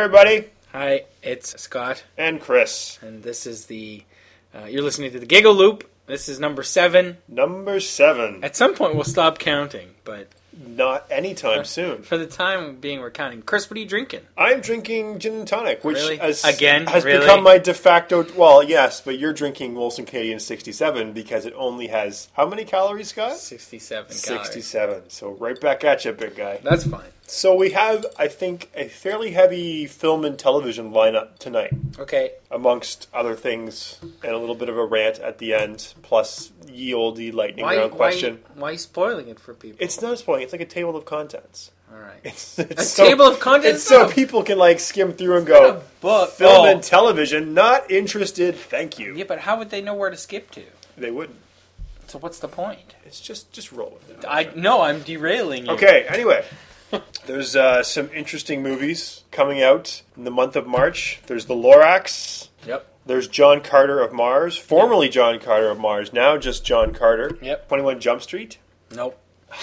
everybody. Hi, it's Scott. And Chris. And this is you're listening to the Giggle Loop. This is number 7. Number 7. At some point we'll stop counting, but... Not anytime soon. For the time being, we're counting. Chris, what are you drinking? I'm drinking gin and tonic, which has become my de facto... Well, yes, but you're drinking Molson Canadian 67 because it only has... How many calories, Scott? 67 calories. 67. So right back at you, big guy. That's fine. So we have, I think, a fairly heavy film and television lineup tonight. Okay. Amongst other things, and a little bit of a rant at the end, plus ye olde lightning round question. Why are you spoiling it for people? It's not spoiling. It's like a table of contents. All right. It's table of contents? It's so people can skim through and go, film and television, not interested, thank you. Yeah, but how would they know where to skip to? They wouldn't. So what's the point? It's just roll with it. I'm derailing you. Okay, anyway. There's some interesting movies coming out in the month of March. There's The Lorax. Yep. There's John Carter of Mars. Formerly John Carter of Mars. Now just John Carter. Yep. 21 Jump Street. Nope.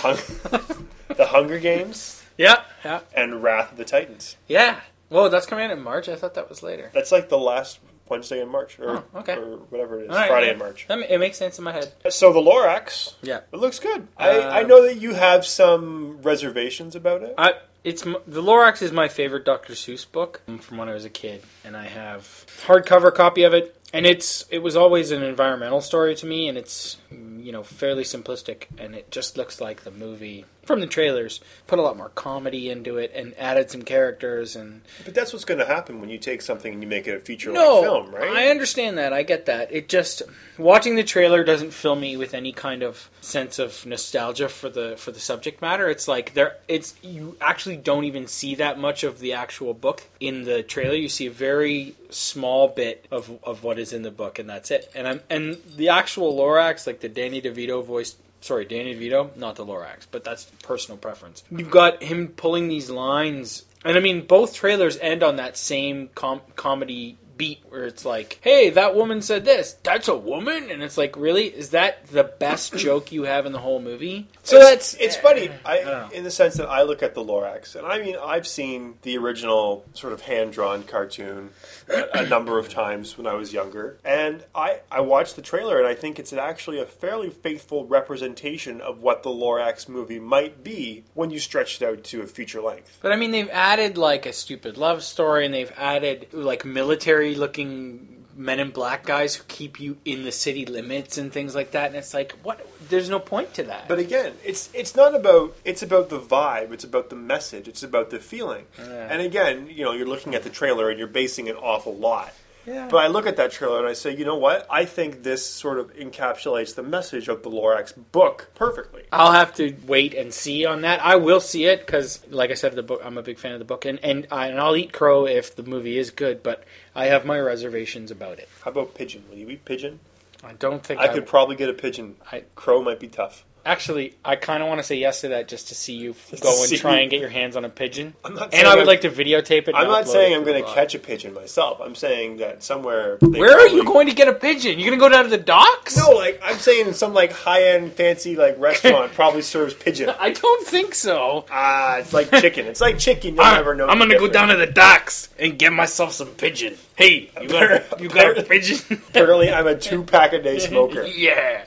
The Hunger Games. Yeah. And Wrath of the Titans. Yeah. Whoa, that's coming out in March? I thought that was later. That's like the last Wednesday in March. Or whatever it is. Right, Friday in March. It makes sense in my head. So The Lorax. Yeah. It looks good. I know that you have some reservations about it. The Lorax is my favorite Dr. Seuss book from when I was a kid, and I have a hardcover copy of it. And it was always an environmental story to me, and it's fairly simplistic, and it just looks like the movie from the trailers. Put a lot more comedy into it and added some characters. But that's what's going to happen when you take something and you make it a feature-length film, right? I understand that. I get that. It just watching the trailer doesn't fill me with any kind of sense of nostalgia for the subject matter. It's like you actually don't even see that much of the actual book in the trailer. You see a very small bit of what is in the book, and that's it. And the actual Lorax, like the Danny DeVito voice. Sorry, Danny DeVito, not the Lorax, but that's personal preference. You've got him pulling these lines, and I mean, both trailers end on that same comedy beat where it's like, hey, that woman said this. That's a woman? And it's like, really? Is that the best joke you have in the whole movie? So it's funny, in the sense that I look at the Lorax, and I mean, I've seen the original sort of hand-drawn cartoon a number of times when I was younger, and I watched the trailer, and I think it's actually a fairly faithful representation of what the Lorax movie might be when you stretch it out to a feature length. But I mean, they've added a stupid love story, and they've added military-looking Men in Black guys who keep you in the city limits and things like that, and it's like, what? There's no point to that. But again, it's not about the vibe, it's about the message, it's about the feeling. Yeah. And again, you're looking at the trailer and you're basing an awful lot. Yeah. But I look at that trailer and I say, you know what? I think this sort of encapsulates the message of the Lorax book perfectly. I'll have to wait and see on that. I will see it because, like I said, the book. I'm a big fan of the book, and I'll eat crow if the movie is good. But I have my reservations about it. How about pigeon? Will you eat pigeon? I don't think I could probably get a pigeon. Crow might be tough. Actually, I kind of want to say yes to that just to see you go and try and get your hands on a pigeon. I would like to videotape it. I'm not saying I'm going to catch a pigeon myself. I'm saying that somewhere... Where are you going to get a pigeon? You're going to go down to the docks? No, I'm saying some high-end fancy restaurant probably serves pigeon. I don't think so. It's like chicken. It's like chicken. You'll never know. I'm going to go down to the docks and get myself some pigeon. Hey, you got a pigeon? Apparently, I'm a 2-pack-a-day smoker. Yeah.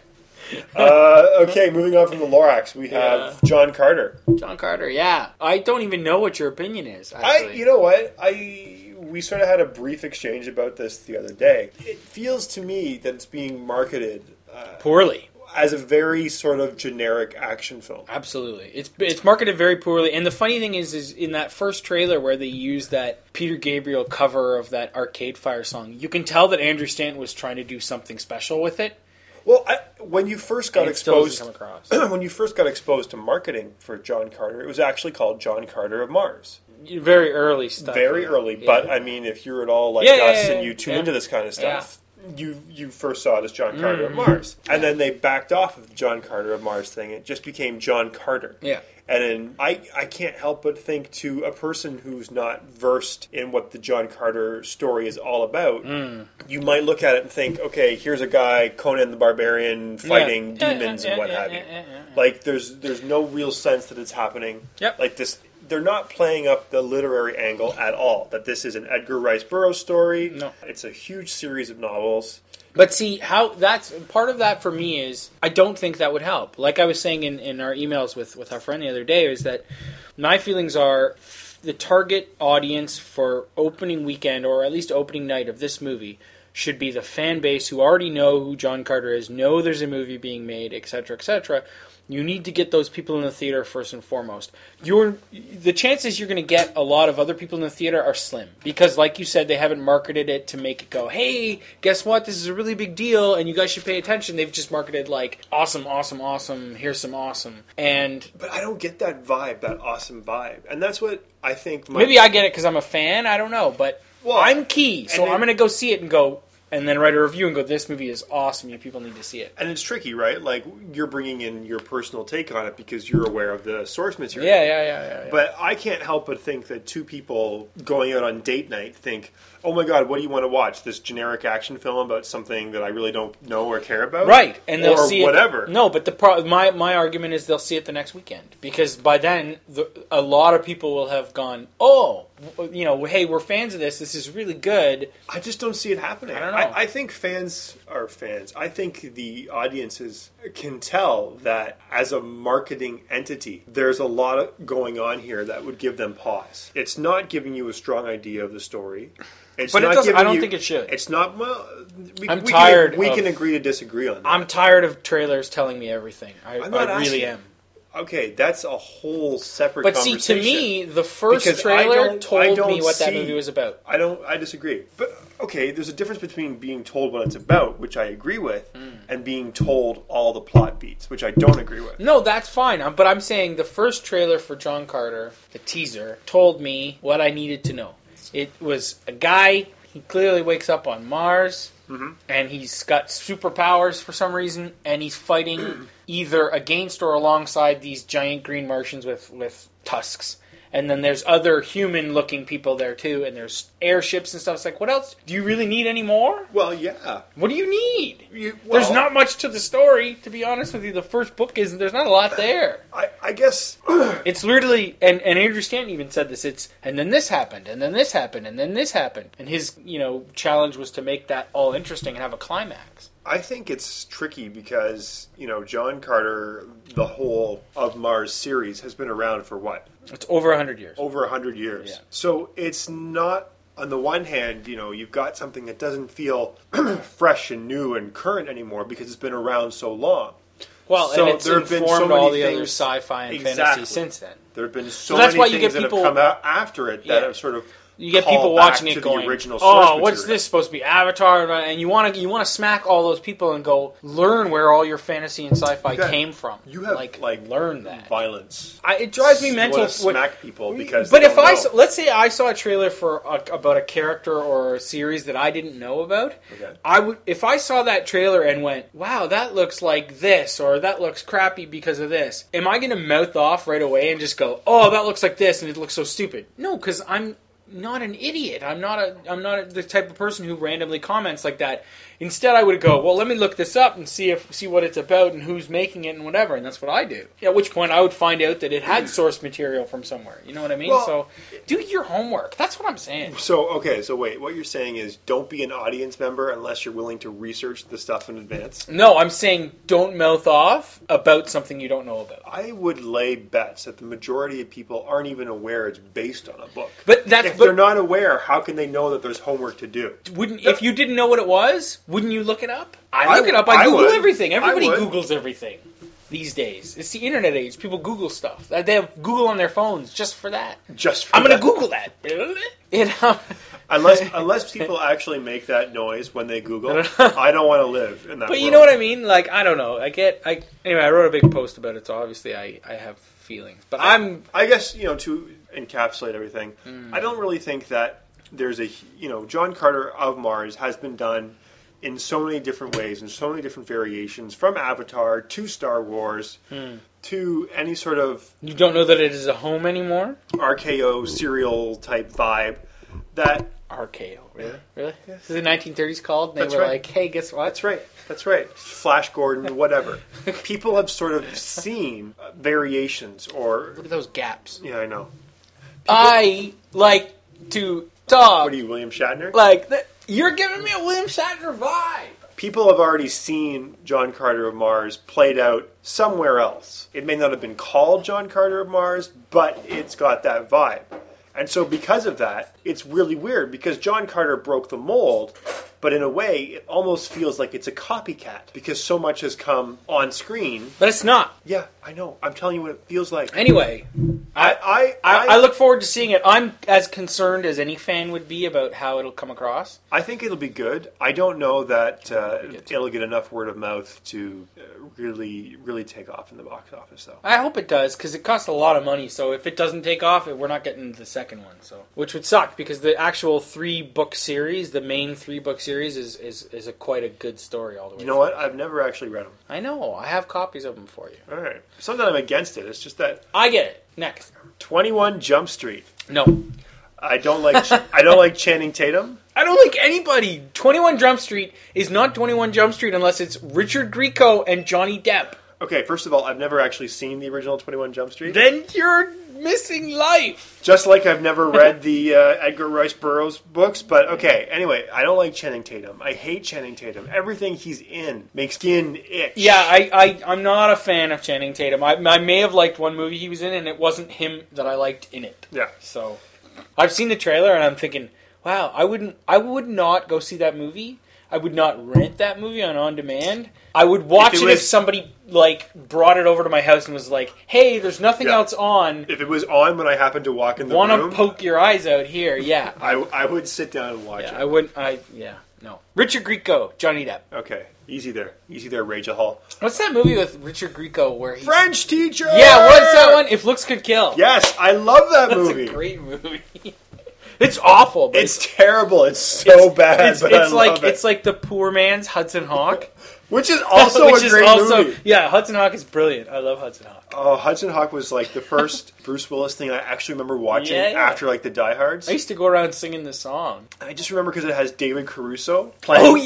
Okay, moving on from the Lorax, we have John Carter. John Carter, yeah. I don't even know what your opinion is, actually. You know what? We sort of had a brief exchange about this the other day. It feels to me that it's being marketed... poorly. As a very sort of generic action film. Absolutely. It's marketed very poorly. And the funny thing is in that first trailer where they used that Peter Gabriel cover of that Arcade Fire song, you can tell that Andrew Stanton was trying to do something special with it. Well, when you first got exposed, when you first got exposed to marketing for John Carter, it was actually called John Carter of Mars. Very early stuff. Very early, yeah. But I mean, if you're at all like us and you tune into this kind of stuff, you first saw it as John Carter of Mars, and then they backed off of the John Carter of Mars thing. It just became John Carter. Yeah. And then I can't help but think to a person who's not versed in what the John Carter story is all about, you might look at it and think, okay, here's a guy, Conan the Barbarian, fighting demons and what have you. Like, there's no real sense that it's happening. Yep. Like, this they're not playing up the literary angle at all. That this is an Edgar Rice Burroughs story. No. It's a huge series of novels. But see, how that's part of that for me is I don't think that would help. Like I was saying in our emails with our friend the other day, is that my feelings are the target audience for opening weekend or at least opening night of this movie should be the fan base who already know who John Carter is, know there's a movie being made, etc., etc. You need to get those people in the theater first and foremost. The chances you're going to get a lot of other people in the theater are slim. Because, like you said, they haven't marketed it to make it go, hey, guess what? This is a really big deal, and you guys should pay attention. They've just marketed like, awesome, awesome, awesome, here's some awesome. But I don't get that vibe, that awesome vibe. And that's what I think... Maybe I get it because I'm a fan, I don't know. But I'm key, so I'm going to go see it and go... And then write a review and go, this movie is awesome, you people need to see it. And it's tricky, right? Like, you're bringing in your personal take on it because you're aware of the source material. Yeah. But I can't help but think that two people going out on date night think, oh my god, what do you want to watch? This generic action film about something that I really don't know or care about? Right. And they'll see whatever. No, but my argument is they'll see it the next weekend. Because by then, a lot of people will have gone, oh, hey, we're fans of this. This is really good. I just don't see it happening. I don't know. I think fans are fans. I think the audiences can tell that as a marketing entity, there's a lot going on here that would give them pause. It's not giving you a strong idea of the story. I don't think it should. It's not. Well, I'm tired. We can agree to disagree on that. I'm tired of trailers telling me everything. I really am. Okay, that's a whole separate But conversation. see, to me, the first trailer told me what that movie was about. I disagree. But, okay, there's a difference between being told what it's about, which I agree with, and being told all the plot beats, which I don't agree with. No, that's fine. But I'm saying the first trailer for John Carter, the teaser, told me what I needed to know. It was a guy, he clearly wakes up on Mars, and he's got superpowers for some reason, and he's fighting either against or alongside these giant green Martians with tusks. And then there's other human-looking people there, too, and there's airships and stuff. It's like, what else? Do you really need any more? Well, yeah. What do you need? There's not much to the story, to be honest with you. The first book isn't. There's not a lot there. I guess... It's literally... And Andrew Stanton even said this. It's, and then this happened, and then this happened, and then this happened. And his, challenge was to make that all interesting and have a climax. I think it's tricky because, John Carter, the whole of Mars series, has been around for what? It's over 100 years. Over 100 years. Yeah. So it's not, on the one hand, you've got something that doesn't feel fresh and new and current anymore because it's been around so long. Well, and it's informed all the other sci-fi and fantasy since then. There have been so many things that have come out after it that have sort of... You get people watching it going, oh, what's this supposed to be? Avatar? And you want to smack all those people and go, learn where all your fantasy and sci-fi came from. You have, learn that. Violence. It drives me mental. You want to smack people because But if let's say I saw a trailer for about a character or a series that I didn't know about, if I saw that trailer and went, wow, that looks like this, or that looks crappy because of this, am I going to mouth off right away and just go, oh, that looks like this and it looks so stupid? No, because I'm not an idiot. I'm not the type of person who randomly comments like that. Instead, I would go, well, let me look this up and see what it's about and who's making it and whatever, and that's what I do. At which point, I would find out that it had source material from somewhere. You know what I mean? Well, so, do your homework. That's what I'm saying. So wait. What you're saying is don't be an audience member unless you're willing to research the stuff in advance? No, I'm saying don't mouth off about something you don't know about. I would lay bets that the majority of people aren't even aware it's based on a book. But if they're not aware, how can they know that there's homework to do? If you didn't know what it was, wouldn't you look it up? I look it up. I Google everything. Everybody Googles everything these days. It's the internet age. People Google stuff. They have Google on their phones just for that. I'm going to Google that. Unless people actually make that noise when they Google, I don't want to live in that world. You know what I mean? I don't know. Anyway, I wrote a big post about it, so obviously I have feelings. But I guess, to encapsulate everything, I don't really think that there's John Carter of Mars has been done in so many different ways, in so many different variations, from Avatar to Star Wars to any sort of... You don't know that it is a home anymore? RKO serial type vibe that... RKO, really? Really? Yes. This is the 1930s called? And they were like, hey, guess what? That's right. Flash Gordon, whatever. People have sort of seen variations or... Look at those gaps. Yeah, I know. I like to talk. What are you, William Shatner? You're giving me a William Shatner vibe. People have already seen John Carter of Mars played out somewhere else. It may not have been called John Carter of Mars, but it's got that vibe. And so because of that, it's really weird because John Carter broke the mold, but in a way, it almost feels like it's a copycat because so much has come on screen. But it's not. Yeah, I know. I'm telling you what it feels like. Anyway, I look forward to seeing it. I'm as concerned as any fan would be about how it'll come across. I think it'll be good. I don't know that it'll get enough word of mouth to really, really take off in the box office, though. I hope it does, because it costs a lot of money, so if it doesn't take off, we're not getting the second one. Which would suck, because the actual 3-book series, the main 3-book series, is quite a good story all the way through. You know what? I've never actually read them. I know. I have copies of them for you. All right. It's not that I'm against it. It's just that... I get it. Next. 21 Jump Street. No. I don't like Channing Tatum. I don't like anybody. 21 Jump Street is not 21 Jump Street unless it's Richard Grieco and Johnny Depp. Okay, first of all, I've never actually seen the original 21 Jump Street. Then you're missing life. Just like I've never read the Edgar Rice Burroughs books, but okay. Anyway, I don't like Channing Tatum. I hate Channing Tatum. Everything he's in makes skin itch. Yeah, I'm not a fan of Channing Tatum. I may have liked one movie he was in, and it wasn't him that I liked in it. Yeah. So, I've seen the trailer, and I'm thinking, wow, I would not go see that movie. I would not rent that movie on demand. I would watch it if somebody brought it over to my house and was like, "Hey, there's nothing else on." If it was on when I happened to walk in the room, want to poke your eyes out here? Yeah, I would sit down and watch it. I wouldn't. No. Richard Grieco, Johnny Depp. Okay, easy there, Rachel Hall. What's that movie with Richard Grieco where he's French teacher? Yeah, what's that one? If Looks Could Kill. Yes, I love that movie. That's a great movie. It's awful. But it's terrible. It's so bad. I love it. It's like the poor man's Hudson Hawk. Which is also a great movie. Yeah, Hudson Hawk is brilliant. I love Hudson Hawk. Oh, Hudson Hawk was like the first Bruce Willis thing I actually remember watching after like the Die Hards. I used to go around singing the song. I just remember because it has David Caruso playing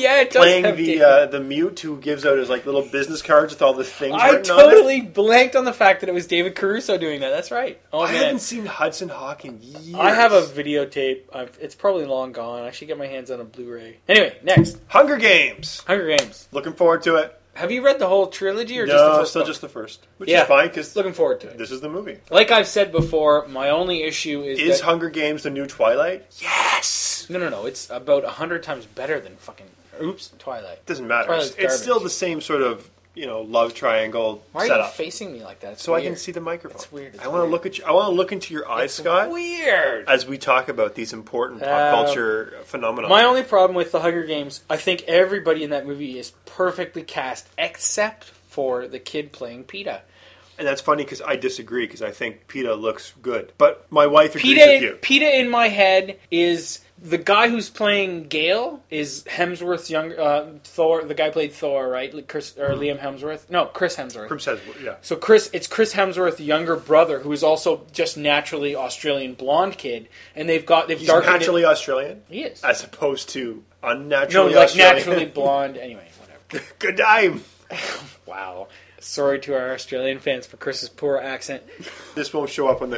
the mute who gives out his like little business cards with all the things written on it. I totally blanked on the fact that it was David Caruso doing that. That's right. Oh, I haven't seen Hudson Hawk in years. I have a videotape. It's probably long gone. I should get my hands on a Blu-ray. Anyway, next. Hunger Games. Looking forward to it. Have you read the whole trilogy or just the first? No, just the first. Which is fine because looking forward to it. This is the movie. Like I've said before, my only issue is Hunger Games the new Twilight? Yes. No. It's about 100 times better than fucking Twilight. Doesn't matter. It's still the same sort of love triangle setup. Why are you facing me like that? It's so weird. I can see the microphone. It's weird. I want to look at you. I want to look into your eyes, Scott. Weird. As we talk about these important pop culture phenomena. My only problem with the Hunger Games, I think everybody in that movie is perfectly cast except for the kid playing Peeta. And that's funny because I disagree because I think Peeta looks good. But my wife agrees with you. Peeta in my head is... The guy who's playing Gale is Hemsworth's younger Thor. The guy played Thor, right? Liam Hemsworth. No, Chris Hemsworth. Chris Hemsworth, yeah. So it's Chris Hemsworth's younger brother, who is also just naturally Australian blonde kid, and they've He's naturally Australian. He is, as opposed to unnaturally Australian. Naturally blonde. Anyway, whatever. Good time. Wow. Sorry to our Australian fans for Chris's poor accent. This won't show up on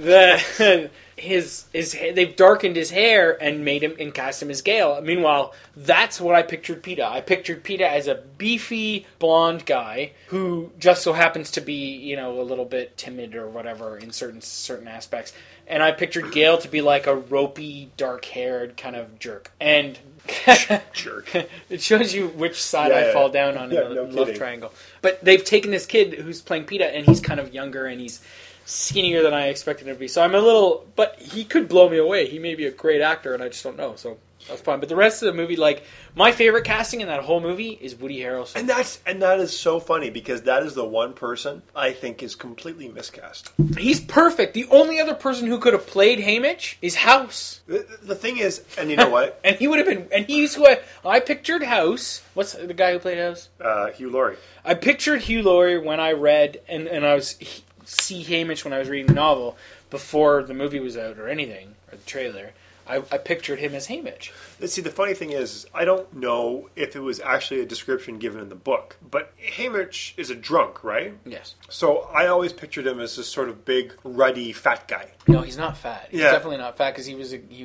they've darkened his hair and made him and cast him as Gale. Meanwhile, that's what I pictured Peeta. I pictured Peeta as a beefy blonde guy who just so happens to be, a little bit timid or whatever in certain aspects. And I pictured Gale to be like a ropey, dark-haired kind of jerk. And jerk. It shows you which side I fall down on in the love triangle. But they've taken this kid who's playing Peeta, and he's kind of younger, and he's skinnier than I expected him to be. So I'm a little... But he could blow me away. He may be a great actor, and I just don't know. So that's fine. But the rest of the movie, my favorite casting in that whole movie is Woody Harrelson. And that is so funny, because that is the one person I think is completely miscast. He's perfect. The only other person who could have played Haymitch is House. The thing is, and you know what? And he would have been... And he's who I pictured House. What's the guy who played House? Hugh Laurie. I pictured Hugh Laurie when I read... And I was... See Haymitch when I was reading the novel before the movie was out or anything, or the trailer. I pictured him as Haymitch. See, the funny thing is, I don't know if it was actually a description given in the book, but Haymitch is a drunk, right? Yes. So I always pictured him as this sort of big, ruddy, fat guy. No, he's not fat. He's definitely not fat because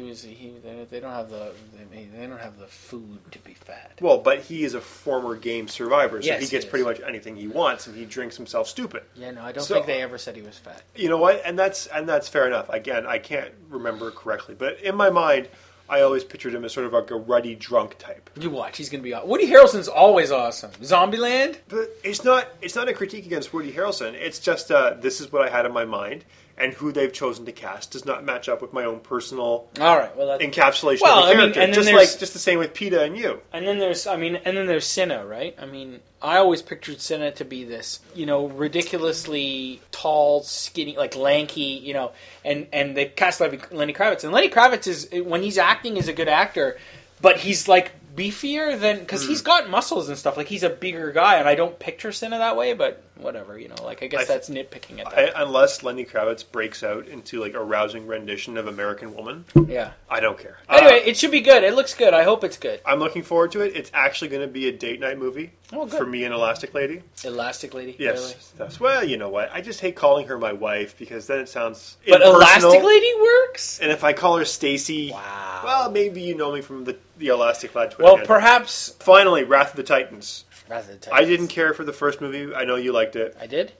they don't have the food to be fat. Well, but he is a former game survivor, so Yes, he gets he is. pretty much anything he wants, and he drinks himself stupid. Yeah, no, I don't think they ever said he was fat. You know what? And that's fair enough. Again, I can't remember correctly, but in my mind, I always pictured him as sort of like a ruddy drunk type. You watch, he's going to be awesome. Woody Harrelson's always awesome. Zombieland? But it's not a critique against Woody Harrelson. It's just this is what I had in my mind, and who they've chosen to cast does not match up with my own personal encapsulation of the character. and just the same with PETA and you. And then there's Cinna, right? I mean, I always pictured Cinna to be this, ridiculously tall, skinny, like lanky, and they cast Lenny Kravitz. And Lenny Kravitz when he's acting, is a good actor, but he's like beefier than, because he's got muscles and stuff. Like, he's a bigger guy, and I don't picture Cinna that way, but whatever, I guess that's nitpicking at that. Unless Lenny Kravitz breaks out into like a rousing rendition of American Woman. Yeah. I don't care. Anyway, it should be good. It looks good. I hope it's good. I'm looking forward to it. It's actually going to be a date night movie for me and Elastic Lady. Elastic Lady? Yes. Really? Well, you know what? I just hate calling her my wife because then it sounds But impersonal. Elastic Lady works? And if I call her Stacy, wow. Well, maybe you know me from the Elastic Lad Twitter. Well, handle. Perhaps... Finally, Wrath of the Titans. Wrath of the Titans. I didn't care for the first movie. I know you liked it. I did?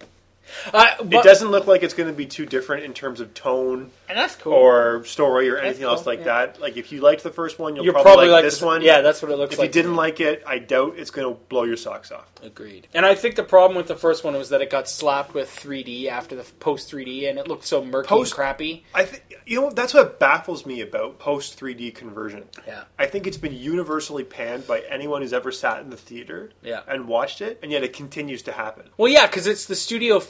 It doesn't look like it's going to be too different in terms of tone, and that's cool, or story, or anything else like that. Like, if you liked the first one, you'll probably like this one. Yeah, that's what it looks like. If you didn't like it, I doubt it's going to blow your socks off. Agreed. And I think the problem with the first one was that it got slapped with 3D after the post 3D, and it looked so murky and crappy. I think that's what baffles me about post 3D conversion. Yeah, I think it's been universally panned by anyone who's ever sat in the theater and watched it, and yet it continues to happen. Well, yeah, because it's the Studio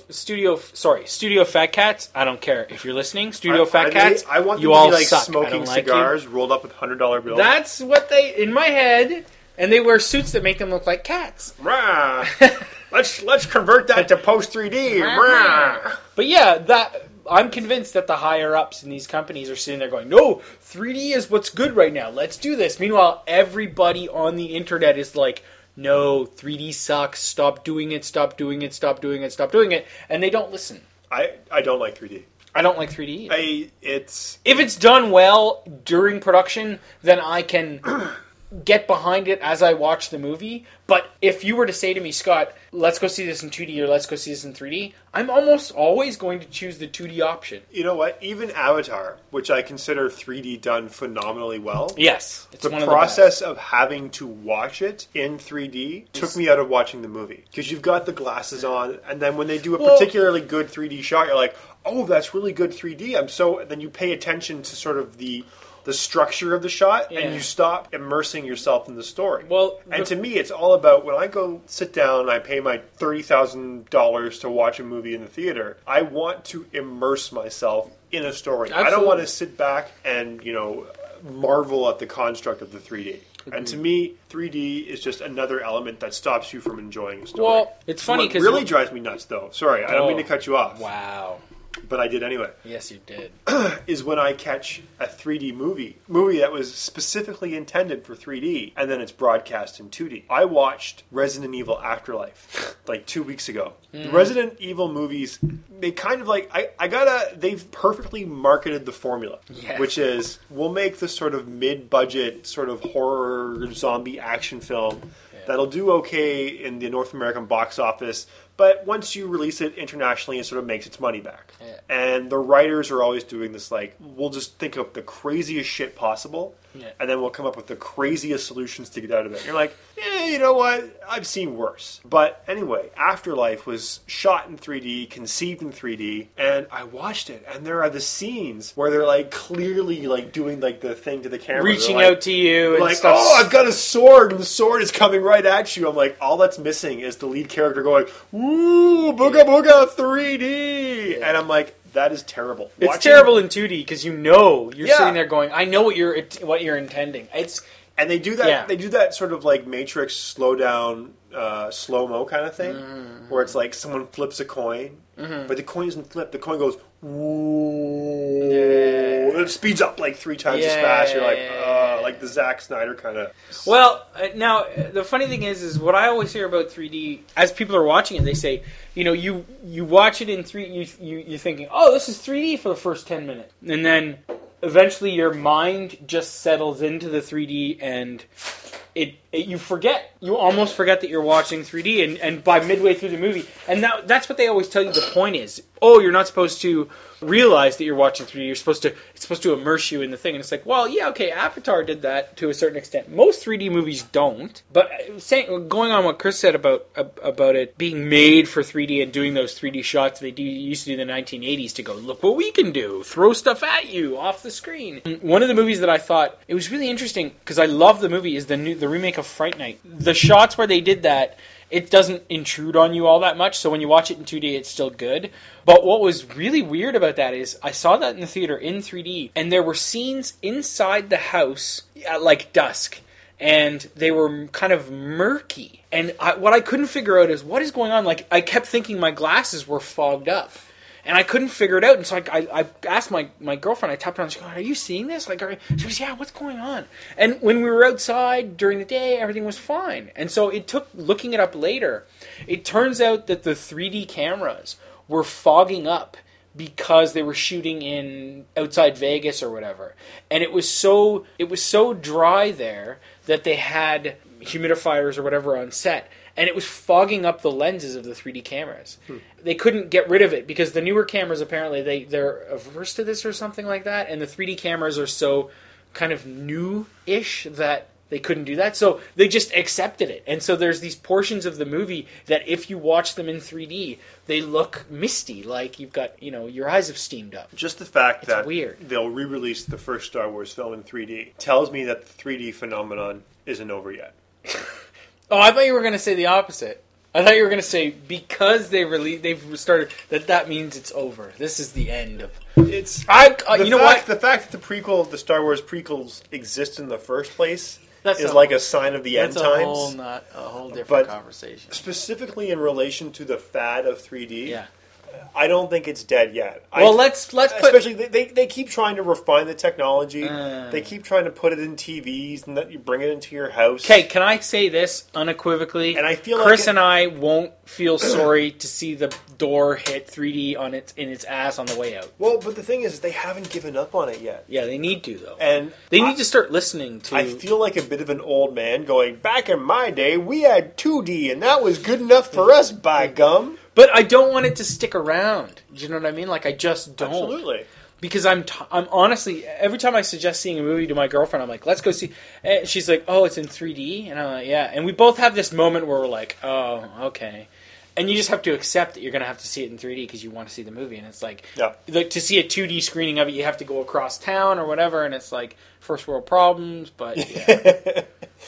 Fat Cats. I don't care if you're listening. Fat Cats. I want them you to all be like suck. smoking cigars rolled up with $100 bills. That's what in my head, and they wear suits that make them look like cats. Rah. Let's convert that to post 3D. Rah. But yeah, I'm convinced that the higher ups in these companies are sitting there going, "No, 3D is what's good right now. Let's do this." Meanwhile, everybody on the internet is like, "No, 3D sucks. Stop doing it. Stop doing it. Stop doing it. Stop doing it." And they don't listen. I don't like 3D. I don't like 3D. If it's done well during production, then I can get behind it as I watch the movie. But if you were to say to me, Scott, let's go see this in 2D or let's go see this in 3D, I'm almost always going to choose the 2D option. You know what? Even Avatar, which I consider 3D done phenomenally well. Yes. It's the process of having to watch it in 3D took me out of watching the movie. Because you've got the glasses on, and then when they do a particularly good 3D shot, you're like, oh, that's really good 3D. Then you pay attention to sort of the structure of the shot, and you stop immersing yourself in the story. And to me, it's all about when I go sit down and I pay my $30,000 to watch a movie in the theater, I want to immerse myself in a story. Absolutely. I don't want to sit back and, marvel at the construct of the 3D. Mm-hmm. And to me, 3D is just another element that stops you from enjoying a story. Well, it's funny because... What really drives me nuts, though, sorry, I don't mean to cut you off. Wow. But I did anyway. Yes, you did. Is when I catch a 3D movie that was specifically intended for 3D, and then it's broadcast in 2D. I watched Resident Evil Afterlife like 2 weeks ago. The Resident Evil movies, they kind of they've perfectly marketed the formula, which is we'll make this sort of mid-budget sort of horror zombie action film that'll do okay in the North American box office, but once you release it internationally, it sort of makes its money back. Yeah. And the writers are always doing this, like, we'll just think of the craziest shit possible, and then we'll come up with the craziest solutions to get out of it. And you're like, you know what? I've seen worse. But anyway, Afterlife was shot in 3D, conceived in 3D, and I watched it, and there are the scenes where they're, like, clearly, like, doing, like, the thing to the camera. Reaching out to you and like, stuff. Oh, I've got a sword, and the sword is coming right at you. I'm like, all that's missing is the lead character going, woo, booga booga 3D. And I'm like, that is terrible. It's terrible in 2D because you're sitting there going, I know what you're intending. And they do that. Yeah. They do that sort of like Matrix slow down, slow mo kind of thing, where it's like someone flips a coin, but the coin isn't flipped. The coin goes, woo. Yeah. When it speeds up like 3 times as fast, you're like the Zack Snyder kind of. Well, now the funny thing is what I always hear about 3D as people are watching it. They say, you watch it in 3D, you're thinking, oh, this is 3D for the first 10 minutes, and then eventually your mind just settles into the 3D and. You almost forget that you're watching 3D, and by midway through the movie, and that's what they always tell you the point is. Oh, you're not supposed to realize that you're watching 3D. It's supposed to immerse you in the thing, and it's like, well, yeah, okay, Avatar did that to a certain extent. Most 3D movies don't, but going on what Chris said about it being made for 3D and doing those 3D shots they used to do in the 1980s to go, look what we can do, throw stuff at you off the screen. One of the movies that I thought it was really interesting because I love the movie is the remake of Fright Night. The shots where they did that, it doesn't intrude on you all that much, so when you watch it in 2D, it's still good. But what was really weird about that is I saw that in the theater in 3D, and there were scenes inside the house at like dusk, and they were kind of murky. And what I couldn't figure out is what is going on. Like, I kept thinking my glasses were fogged up. And I couldn't figure it out, and so I asked my girlfriend. I tapped her on. She goes, "Are you seeing this?" She goes, "Yeah, what's going on?" And when we were outside during the day, everything was fine. And so it took looking it up later. It turns out that the 3D cameras were fogging up because they were shooting in outside Vegas or whatever, and it was so dry there that they had humidifiers or whatever on set. And it was fogging up the lenses of the 3D cameras. They couldn't get rid of it because the newer cameras, apparently, they're averse to this or something like that. And the 3D cameras are so kind of new-ish that they couldn't do that. So they just accepted it. And so there's these portions of the movie that if you watch them in 3D, they look misty. Like you've got, your eyes have steamed up. Just the fact it's that weird. They'll re-release the first Star Wars film in 3D tells me that the 3D phenomenon isn't over yet. Oh, I thought you were going to say the opposite. I thought you were going to say because they've started that means it's over. This is the end of. It's you know what? The fact that the Star Wars prequels exist in the first place is like a sign of the end times. That's a whole different conversation. Specifically in relation to the fad of 3D. Yeah. I don't think it's dead yet. Well, let's put... Especially, they keep trying to refine the technology. They keep trying to put it in TVs and that you bring it into your house. Okay, can I say this unequivocally? And I feel Chris and I won't feel sorry to see the door hit 3D in its ass on the way out. Well, but the thing is, they haven't given up on it yet. Yeah, they need to, though. And they need to start listening to... I feel like a bit of an old man going, back in my day, we had 2D, and that was good enough for us, by gum. But I don't want it to stick around. Do you know what I mean? Like, I just don't. Absolutely. Because I'm honestly, every time I suggest seeing a movie to my girlfriend, I'm like, let's go see. And she's like, oh, it's in 3D? And I'm like, yeah. And we both have this moment where we're like, oh, okay. And you just have to accept that you're going to have to see it in 3D because you want to see the movie. And it's like, to see a 2D screening of it, you have to go across town or whatever. And it's like, first world problems, but yeah.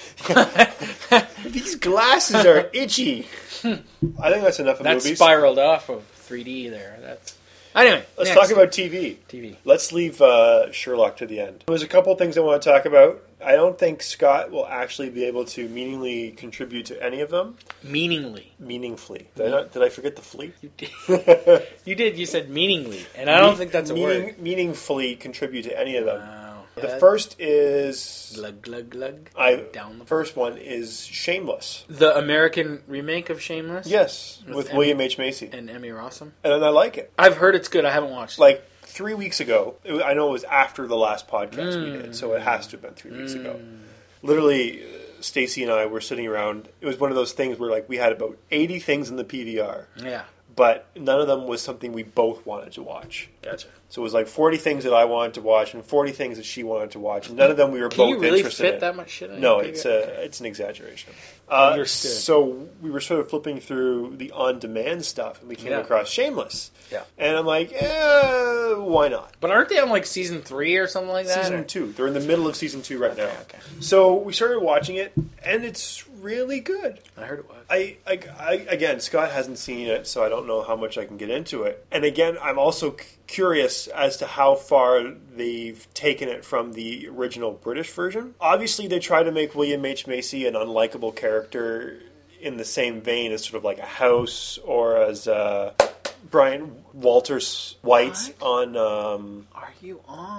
These glasses are itchy. I think that's enough of movies. That spiraled off of 3D there. Anyway, let's talk about TV. Let's leave Sherlock to the end. There's a couple things I want to talk about. I don't think Scott will actually be able to meaningfully contribute to any of them. Meaningfully. Did I forget the flea? You did. You did. You said meaningly, and I don't think that's a word. Meaningfully contribute to any of them. Wow. The first is... Glug, glug, glug. The first one is Shameless. The American remake of Shameless? Yes, with William H. Macy. And Emmy Rossum. And I like it. I've heard it's good. I haven't watched it. Like 3 weeks ago. I know it was after the last podcast we did, so it has to have been 3 weeks ago. Literally, Stacy and I were sitting around. It was one of those things where we had about 80 things in the PVR. Yeah. But none of them was something we both wanted to watch. Gotcha. So it was 40 things that I wanted to watch and 40 things that she wanted to watch. And none of them we were both interested in. Can you really fit that much shit in? No, it's an exaggeration. So we were sort of flipping through the on-demand stuff, and we came across Shameless. Yeah. And I'm like, why not? But aren't they on season 3 or something like that? Season 2. They're in the middle of season 2 right now. Okay. So we started watching it, and it's really good. I heard it was. Again, Scott hasn't seen it, so I don't know how much I can get into it. And again, I'm also curious as to how far they've taken it from the original British version. Obviously, they try to make William H. Macy an unlikable character in the same vein as sort of like a House or as Brian Walters White on... Are you on?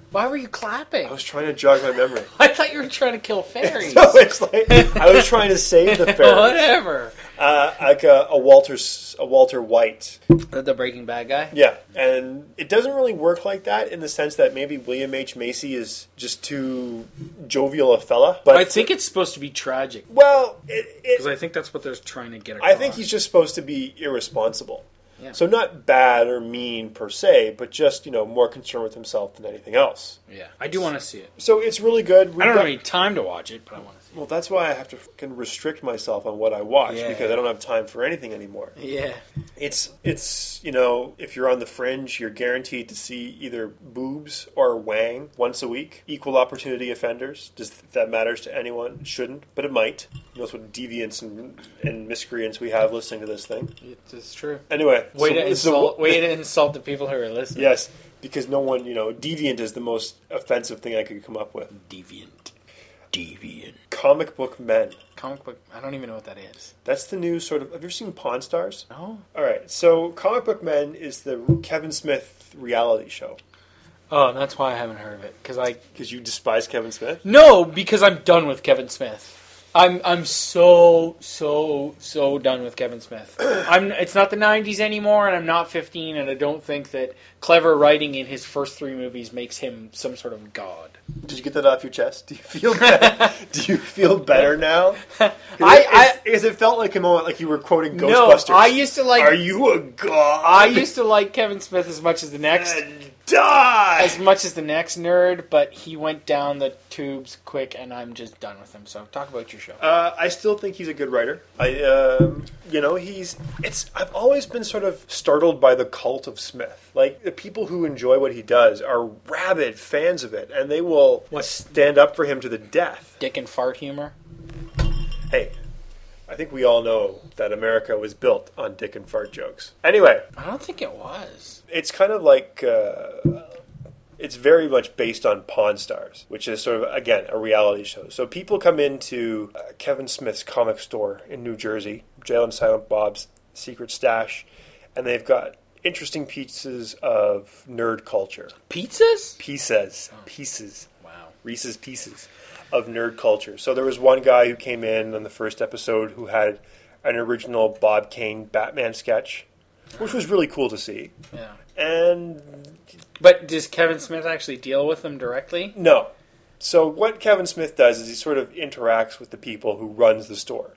Why were you clapping? I was trying to jog my memory. I thought you were trying to kill fairies. No, it's like I was trying to save the fairies. Whatever. Like a Walter White. The Breaking Bad guy? Yeah, and it doesn't really work like that in the sense that maybe William H. Macy is just too jovial a fella. But I think it's supposed to be tragic. Well, Because I think that's what they're trying to get across. I think he's just supposed to be irresponsible. Yeah. So not bad or mean per se, but just, more concerned with himself than anything else. Yeah, I do want to see it. So it's really good. I don't have any time to watch it, but I want to see it. Well, that's why I have to fucking restrict myself on what I watch, Yeah. because I don't have time for anything anymore. Yeah. It's if you're on the fringe, you're guaranteed to see either boobs or wang once a week. Equal opportunity offenders. If that matters to anyone, it shouldn't, but it might. Knows what deviants and miscreants we have listening to this thing. It's true. Anyway. Way to insult the people who are listening. Yes, because no one, deviant is the most offensive thing I could come up with. Deviant. Comic book men. Comic book, I don't even know what that is. That's the new sort of... Have you ever seen Pawn Stars? No. Alright, so Comic Book Men is the Kevin Smith reality show. Oh, that's why I haven't heard of it. Because you despise Kevin Smith? No, because I'm done with Kevin Smith. I'm so done with Kevin Smith. It's not the 90s anymore, and I'm not 15, and I don't think that clever writing in his first 3 movies makes him some sort of god. Did you get that off your chest? Do you feel better? Do you feel better now? Because it felt like a moment like you were quoting Ghostbusters. No, I used to like... Are you a god? I used to like Kevin Smith as much as the next... Die! As much as the next nerd, but he went down the tubes quick, and I'm just done with him. So talk about your show. I still think he's a good writer. I've always been sort of startled by the cult of Smith. Like, the people who enjoy what he does are rabid fans of it, and they will stand up for him to the death. Dick and fart humor? Hey, I think we all know that America was built on dick and fart jokes. Anyway. I don't think it was. It's kind of like... it's very much based on Pawn Stars, which is sort of, again, a reality show. So people come into Kevin Smith's comic store in New Jersey, Jay and Silent Bob's secret stash, and they've got interesting pieces of nerd culture. Pizzas? Pieces. Wow. Reese's Pieces of nerd culture. So there was one guy who came in on the first episode who had an original Bob Kane Batman sketch, which was really cool to see. Yeah. But does Kevin Smith actually deal with them directly? No. So what Kevin Smith does is he sort of interacts with the people who runs the store.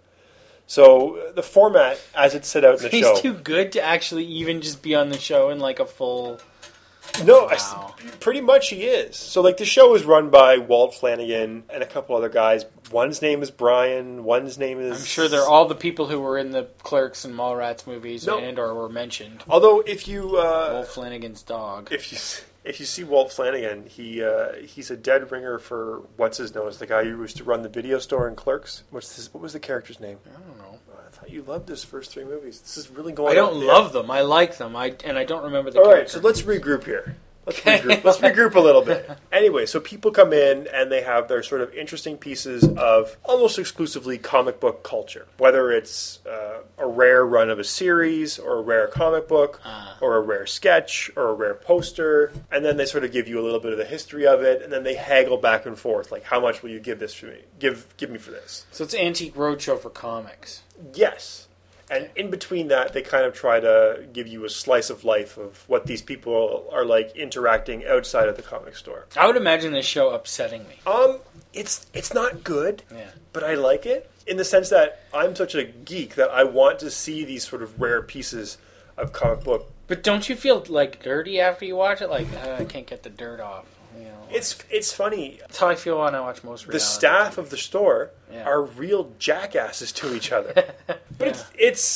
So the format, as it's set out in the show... He's too good to actually even just be on the show in like a full... No, wow. Pretty much he is. So like the show is run by Walt Flanagan and a couple other guys. One's name is Brian, one's name is... I'm sure they're all the people who were in the Clerks and Mallrats movies and or were mentioned. Although if you... Walt Flanagan's dog. If you see Walt Flanagan, he's a dead ringer for what's his nose, the guy who used to run the video store in Clerks. What was the character's name? I don't know. I thought you loved his first 3 movies. This is really going. I don't love them. I like them. I don't remember the. All character. right, so let's regroup here. Let's regroup a little bit. Anyway, so people come in and they have their sort of interesting pieces of almost exclusively comic book culture. Whether it's a rare run of a series or a rare comic book or a rare sketch or a rare poster. And then they sort of give you a little bit of the history of it. And then they haggle back and forth. Like, how much will you give this for me? Give me for this. So it's Antique Roadshow for comics. Yes. And in between that, they kind of try to give you a slice of life of what these people are like interacting outside of the comic store. I would imagine this show upsetting me. It's not good, yeah, but I like it in the sense that I'm such a geek that I want to see these sort of rare pieces of comic book. But don't you feel like dirty after you watch it? Like I can't get the dirt off. You know, it's funny. That's how I feel when I watch most reality. The staff of the store are real jackasses to each other. But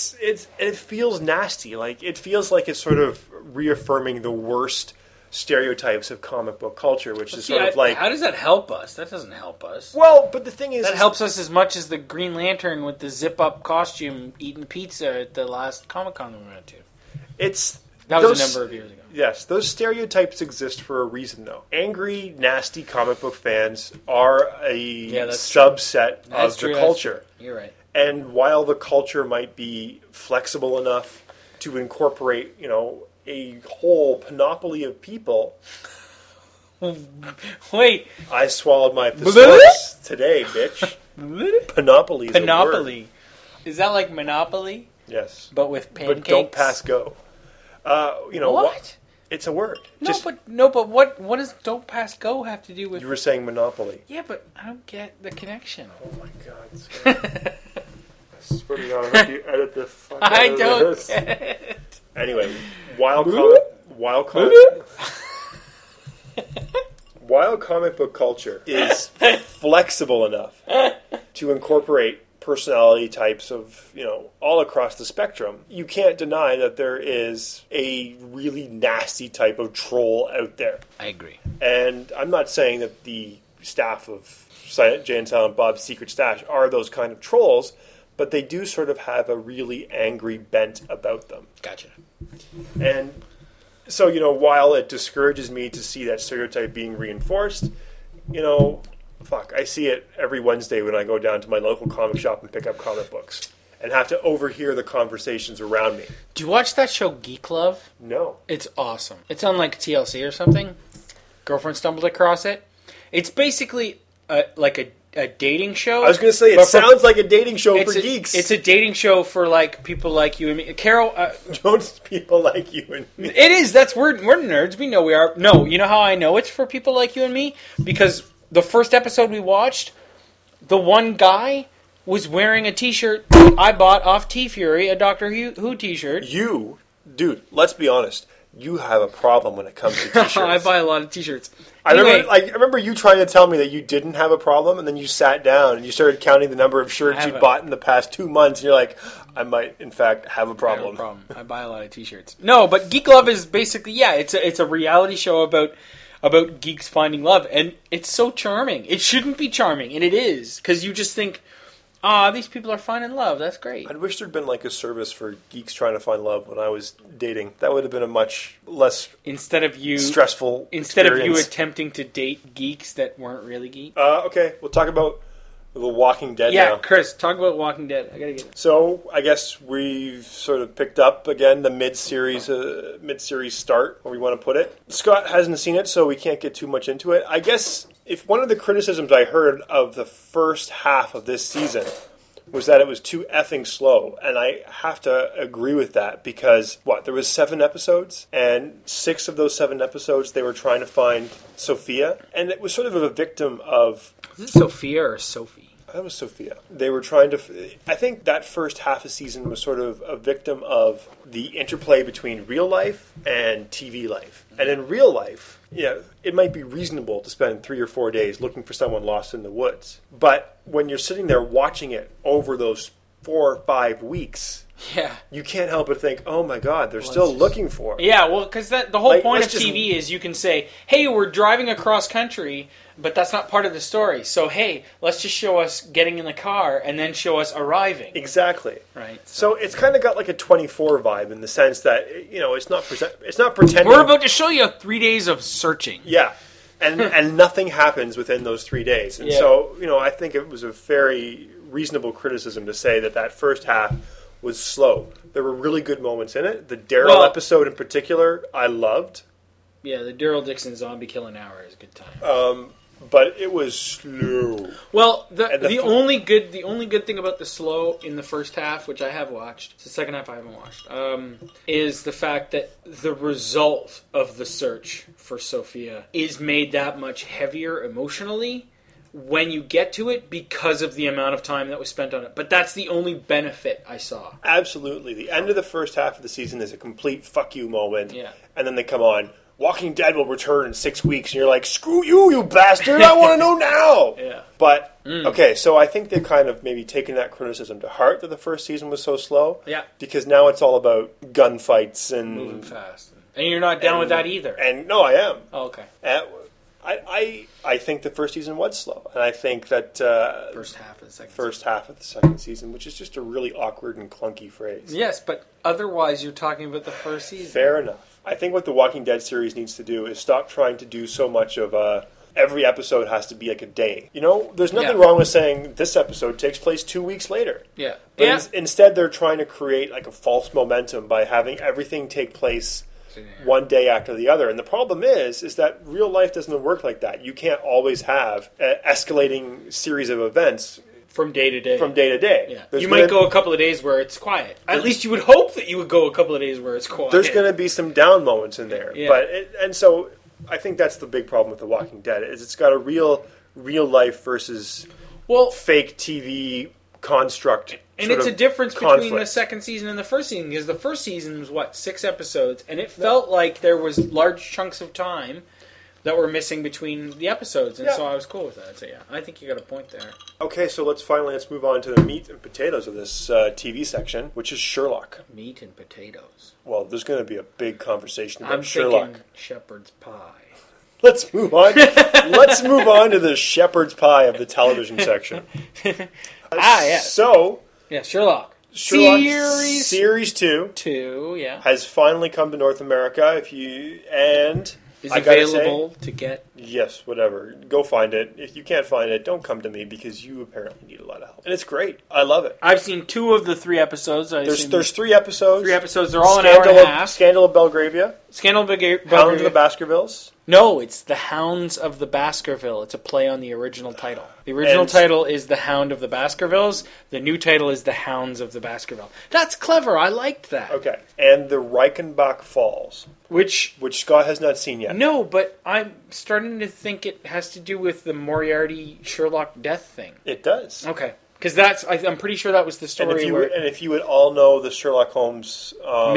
it feels nasty. Like it feels like it's sort of reaffirming the worst stereotypes of comic book culture, which is sort of like... How does that help us? That doesn't help us. Well, but the thing is... That helps us as much as the Green Lantern with the zip-up costume eating pizza at the last Comic-Con we went to. That was a number of years ago. Yes, those stereotypes exist for a reason, though. Angry, nasty comic book fans are a subset of the culture. You're right. And while the culture might be flexible enough to incorporate, a whole panoply of people, Wait. I swallowed my thesaurus today, bitch. Panoply is a word. Panoply. Is that like Monopoly? Yes. But with pancakes? But don't pass go. What? It's a word. But what does don't pass go have to do with... You were saying Monopoly. Yeah, but I don't get the connection. Oh my god, Scott. I swear to God, I hope you edit the fuck out I of don't this. get it. Anyway, wild comic book culture is flexible enough to incorporate personality types of, all across the spectrum. You can't deny that there is a really nasty type of troll out there. I agree. And I'm not saying that the staff of Jay and Silent Bob's Secret Stash are those kind of trolls, but they do sort of have a really angry bent about them. Gotcha. And so, while it discourages me to see that stereotype being reinforced, I see it every Wednesday when I go down to my local comic shop and pick up comic books and have to overhear the conversations around me. Do you watch that show Geek Love? No. It's awesome. It's on like TLC or something. Girlfriend stumbled across it. It's basically like a dating show. I was going to say, it sounds like a dating show for geeks. It's a dating show for like people like you and me. Carol... Don't people like you and me. It is. We're nerds. We know we are. No, you know how I know it's for people like you and me? Because the first episode we watched, the one guy was wearing a t-shirt I bought off T-Fury, a Doctor Who t-shirt. Dude, let's be honest. You have a problem when it comes to t-shirts. I buy a lot of t-shirts. Anyway, I remember you trying to tell me that you didn't have a problem, and then you sat down and you started counting the number of shirts you bought in the past 2 months, and you're like, I might, in fact, have a problem. I buy a lot of t-shirts. No, but Geek Love is basically, it's a reality show about geeks finding love, and it's so charming. It shouldn't be charming, and it is, because you just think, these people are finding love. That's great. I wish there'd been like a service for geeks trying to find love when I was dating. That would have been a much less stressful Instead of you attempting to date geeks that weren't really geeks. Okay, we'll talk about The Walking Dead now. Yeah, Chris, talk about Walking Dead. I gotta get it. So, I guess we've sort of picked up again the mid-series start, where we want to put it. Scott hasn't seen it, so we can't get too much into it. I guess if one of the criticisms I heard of the first half of this season was that it was too effing slow, and I have to agree with that, because, there was 7 episodes, and 6 of those 7 episodes they were trying to find Sophia, and it was sort of a victim of... Is it Sophia or Sophie? That was Sophia. They were trying to... I think that first half of season was sort of a victim of the interplay between real life and TV life. And in real life, it might be reasonable to spend 3 or 4 days looking for someone lost in the woods. But when you're sitting there watching it over those 4 or 5 weeks... Yeah, you can't help but think, oh my God, they're still looking for it. Yeah, well, because the whole point of TV is you can say, hey, we're driving across country, but that's not part of the story. So, hey, let's just show us getting in the car and then show us arriving. Exactly. Right. So it's kind of got like a 24 vibe in the sense that, it's not pretending. We're about to show you 3 days of searching. Yeah. And nothing happens within those 3 days. And so, I think it was a very reasonable criticism to say that first half was slow. There were really good moments in it. The Daryl episode in particular, I loved. Yeah, the Daryl Dixon zombie killing hour is a good time. But it was slow. Well, the only good thing about the slow in the first half, which I have watched, it's the second half I haven't watched, is the fact that the result of the search for Sophia is made that much heavier emotionally when you get to it because of the amount of time that was spent on it. But that's the only benefit I saw. Absolutely. The end of the first half of the season is a complete fuck you moment. Yeah. And then they come on, Walking Dead will return in 6 weeks. And you're like, screw you, you bastard. I want to know now. Yeah. But, okay, so I think they've kind of maybe taken that criticism to heart that the first season was so slow. Yeah. Because now it's all about gunfights and... moving fast. And you're not down with that either. And no, I am. Oh, okay. I think the first season was slow, and I think that first half of the second season, which is just a really awkward and clunky phrase. Yes, but otherwise you're talking about the first season. Fair enough. I think what the Walking Dead series needs to do is stop trying to do so much of every episode has to be like a day. There's nothing wrong with saying this episode takes place 2 weeks later. Yeah. But instead they're trying to create like a false momentum by having everything take place one day after the other. And the problem is that real life doesn't work like that. You can't always have an escalating series of events from day to day. Yeah. You might go a couple of days where it's quiet. At least you would hope that you would go a couple of days where it's quiet. There's going to be some down moments in there. Yeah. And so I think that's the big problem with The Walking Dead, is it's got a real life versus fake TV construct. And it's a difference between the second season and the first season, because the first season was, 6 episodes, and it felt like there was large chunks of time that were missing between the episodes, and so I was cool with that. So I think you got a point there. Okay, so let's move on to the meat and potatoes of this TV section, which is Sherlock. Meat and potatoes. Well, there's going to be a big conversation about Sherlock. I'm thinking shepherd's pie. Let's move on. Let's move on to the shepherd's pie of the television section. Yeah. So, Sherlock. Series 2 has finally come to North America. Is available to get? Yes, whatever. Go find it. If you can't find it, don't come to me, because you apparently need a lot of help. And it's great. I love it. I've seen 2 of the 3 episodes. There's 3 episodes. 3 episodes. They're all an hour and a half. Scandal of Belgravia. Hound of the Baskervilles. No, it's The Hounds of the Baskerville. It's a play on the original title. The original title is The Hound of the Baskervilles. The new title is The Hounds of the Baskerville. That's clever. I liked that. Okay. And the Reichenbach Falls. Which Scott has not seen yet. No, but I'm starting to think it has to do with the Moriarty Sherlock death thing. It does. Okay. Because I'm pretty sure that was the story. And if you would all know the Sherlock Holmes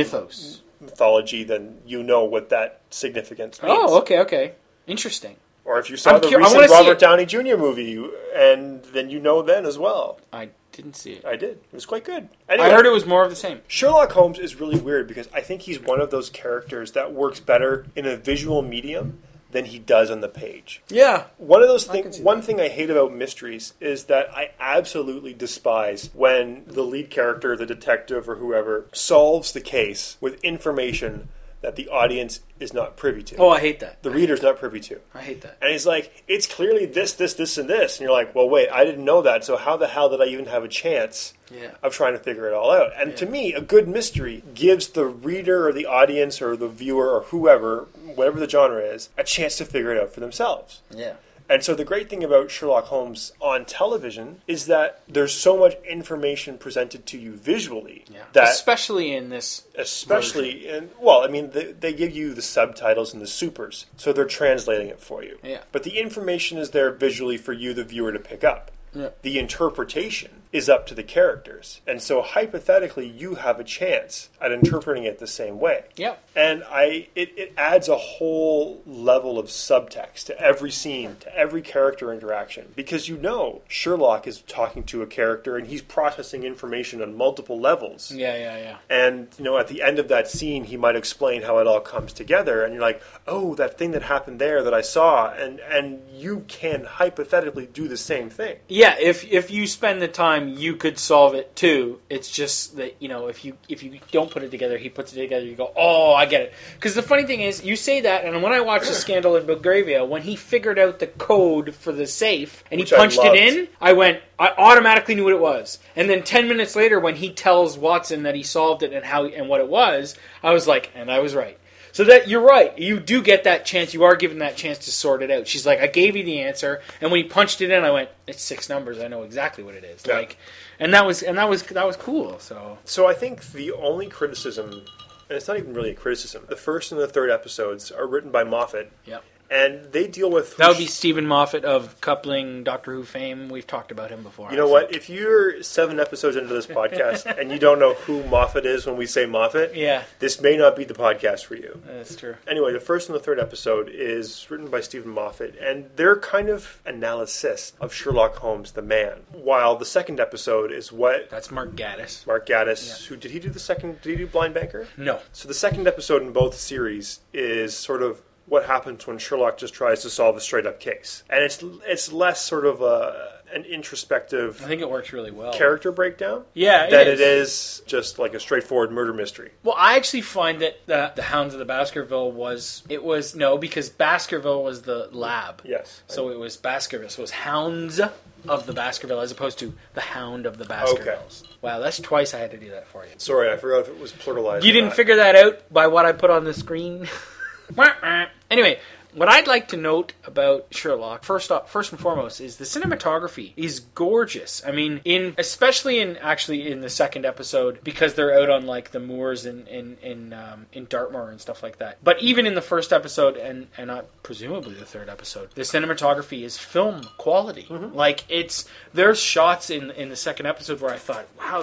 mythology, then you know what that significance means. Oh, okay. Interesting. Or if you saw the recent Robert Downey Jr. movie, and then you know then as well. I didn't see it. I did. It was quite good. Anyway, I heard it was more of the same. Sherlock Holmes is really weird, because I think he's one of those characters that works better in a visual medium than he does on the page. Yeah. One of those things. One thing I hate about mysteries is that I absolutely despise when the lead character, the detective or whoever, solves the case with information that the audience is not privy to. Oh, I hate that. The reader's not privy to. I hate that. And he's like, it's clearly this, and this. And you're like, well, wait, I didn't know that, so how the hell did I even have a chance of trying to figure it all out? And to me, a good mystery gives the reader or the audience or the viewer or whoever, whatever the genre is, a chance to figure it out for themselves. Yeah. And so the great thing about Sherlock Holmes on television is that there's so much information presented to you visually. Yeah. That especially in this version. They give you the subtitles and the supers, so they're translating it for you. Yeah. But the information is there visually for you, the viewer, to pick up. Yeah. The interpretation is up to the characters. And so hypothetically, you have a chance at interpreting it the same way. Yeah. And it adds a whole level of subtext to every scene, to every character interaction. Because Sherlock is talking to a character and he's processing information on multiple levels. Yeah. And, at the end of that scene, he might explain how it all comes together. And you're like, oh, that thing that happened there that I saw. And you can hypothetically do the same thing. Yeah, if you spend the time, you could solve it too. It's just that, if you don't put it together, he puts it together, you go, oh, I get it. Because the funny thing is, you say that, and when I watched The Scandal in Belgravia, when he figured out the code for the safe, and he punched it in, I automatically knew what it was. And then 10 minutes later, when he tells Watson that he solved it and what it was, I was like, and I was right. So that you're right. You do get that chance. You are given that chance to sort it out. She's like, I gave you the answer, and when he punched it in, I went, it's 6 numbers. I know exactly what it is. Yeah. And that was cool. So I think the only criticism, and it's not even really a criticism, the first and the third episodes are written by Moffat. Yep. And they deal with... That would be Stephen Moffat of Coupling, Doctor Who fame. We've talked about him before. You know what? If you're 7 episodes into this podcast and you don't know who Moffat is when we say Moffat, this may not be the podcast for you. That's true. Anyway, the first and the third episode is written by Stephen Moffat, and they're kind of analysis of Sherlock Holmes, the man. While the second episode is what... That's Mark Gatiss. Mark Gatiss. Who did he do the second... Did he do Blind Banker? No. So the second episode in both series is sort of what happens when Sherlock just tries to solve a straight-up case. And it's less sort of an introspective I think it works really well. character breakdown. Yeah, than it is just like a straightforward murder mystery. Well, I actually find that the Hounds of the Baskerville because Baskerville was the lab. Yes. So it was Baskerville. So it was Hounds of the Baskerville as opposed to the Hound of the Baskervilles. Okay. Wow, that's twice I had to do that for you. Sorry, I forgot if it was pluralized. You didn't figure that out by what I put on the screen? Anyway, what I'd like to note about Sherlock, first and foremost, is the cinematography is gorgeous. I mean, especially in the second episode, because they're out on like the moors in Dartmoor and stuff like that. But even in the first episode and presumably the third episode, the cinematography is film quality. Mm-hmm. Like there's shots in the second episode where I thought, wow,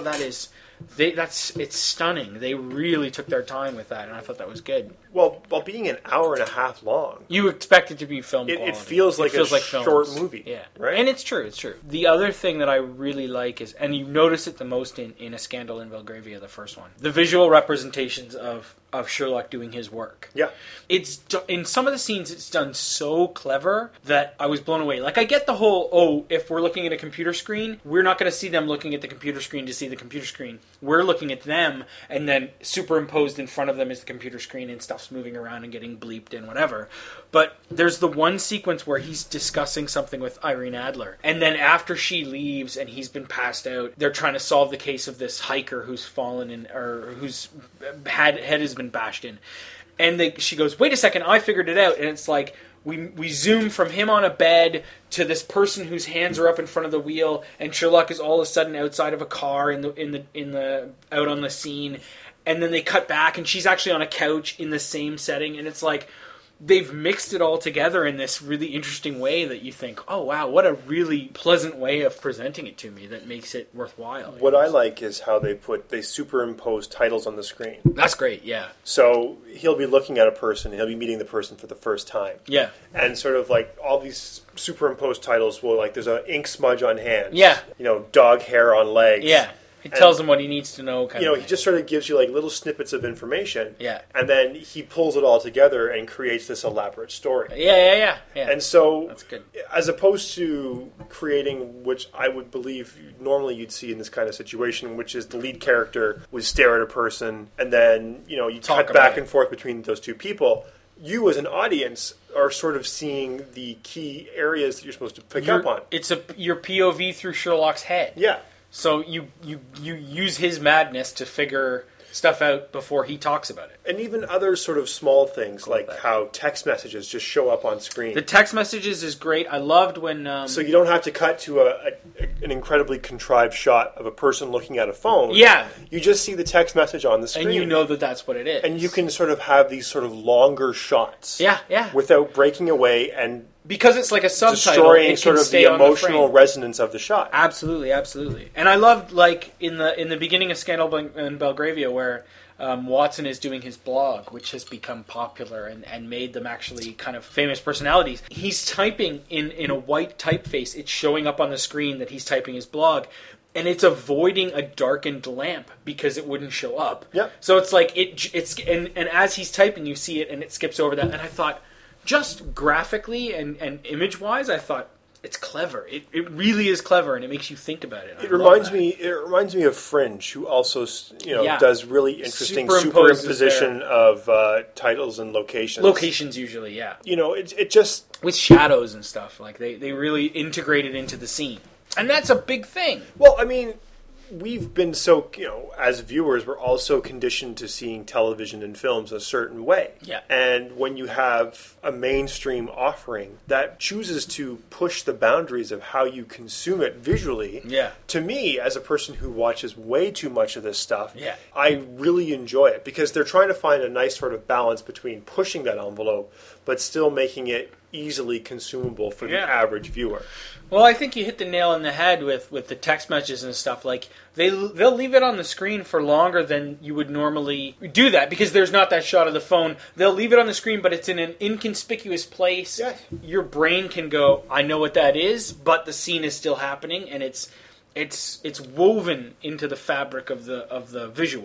it's stunning. They really took their time with that, and I thought that was good. Well, while being an hour and a half long, you expect it to be film quality. It feels like a short movie. Yeah, right. And it's true. The other thing that I really like is, and you notice it the most in A Scandal in Belgravia, the first one, the visual representations of Sherlock doing his work. Yeah. It's in some of the scenes it's done so clever that I was blown away. Like, I get the whole, if we're looking at a computer screen, we're not going to see them looking at the computer screen to see the computer screen. We're looking at them, and then superimposed in front of them is the computer screen, and stuff's moving around and getting bleeped and whatever. But there's the one sequence where he's discussing something with Irene Adler, and then after she leaves and he's been passed out, they're trying to solve the case of this hiker who's fallen in, or whose head has been bashed in. And she goes, wait a second, I figured it out. And it's like, we zoom from him on a bed to this person whose hands are up in front of the wheel, and Sherlock is all of a sudden outside of a car in the out on the scene, and then they cut back and she's actually on a couch in the same setting, and it's like they've mixed it all together in this really interesting way that you think, oh wow, what a really pleasant way of presenting it to me that makes it worthwhile. What I like is how they superimpose titles on the screen. That's great, yeah. So he'll be looking at a person, he'll be meeting the person for the first time. Yeah. And sort of like all these superimposed titles will, like, there's an ink smudge on hands. Yeah. Dog hair on legs. Yeah. It tells him what he needs to know. He just sort of gives you like little snippets of information. Yeah. And then he pulls it all together and creates this elaborate story. Yeah. And so, that's good. As opposed to creating, which I would believe normally you'd see in this kind of situation, which is the lead character would stare at a person and then, you cut back and forth between those two people. You as an audience are sort of seeing the key areas that you're supposed to pick up on. It's your POV through Sherlock's head. Yeah. So you use his madness to figure stuff out before he talks about it. And even other sort of small things like how text messages just show up on screen. The text messages is great. I loved when... so you don't have to cut to an incredibly contrived shot of a person looking at a phone. Yeah. You just see the text message on the screen. And you know that that's what it is. And you can sort of have these sort of longer shots. Yeah. Without breaking away and... Because it's like a subtitle, destroying it sort can of stay the on the emotional frame. resonance of the shot. Absolutely. And I loved, like, in the beginning of Scandal in Belgravia, where Watson is doing his blog, which has become popular and made them actually kind of famous personalities. He's typing in a white typeface. It's showing up on the screen that he's typing his blog. And it's avoiding a darkened lamp because it wouldn't show up. Yep. So it's like, and as he's typing, you see it, and it skips over that. And I thought... Just graphically and image-wise, I thought it's clever. It really is clever, and it makes you think about it. It reminds me of Fringe, who also does really interesting superimposition of titles and locations. Locations usually, yeah. It just with shadows and stuff. Like they really integrate it into the scene, and that's a big thing. Well, I mean, we've been so, as viewers, we're also conditioned to seeing television and films a certain way. Yeah. And when you have a mainstream offering that chooses to push the boundaries of how you consume it visually, to me, as a person who watches way too much of this stuff, I really enjoy it because they're trying to find a nice sort of balance between pushing that envelope but still making it easily consumable for the average viewer. Well, I think you hit the nail on the head with the text messages and stuff. Like they'll leave it on the screen for longer than you would normally do that because there's not that shot of the phone. They'll leave it on the screen, but it's in an inconspicuous place. Yes. Your brain can go, I know what that is, but the scene is still happening, and it's woven into the fabric of the visual.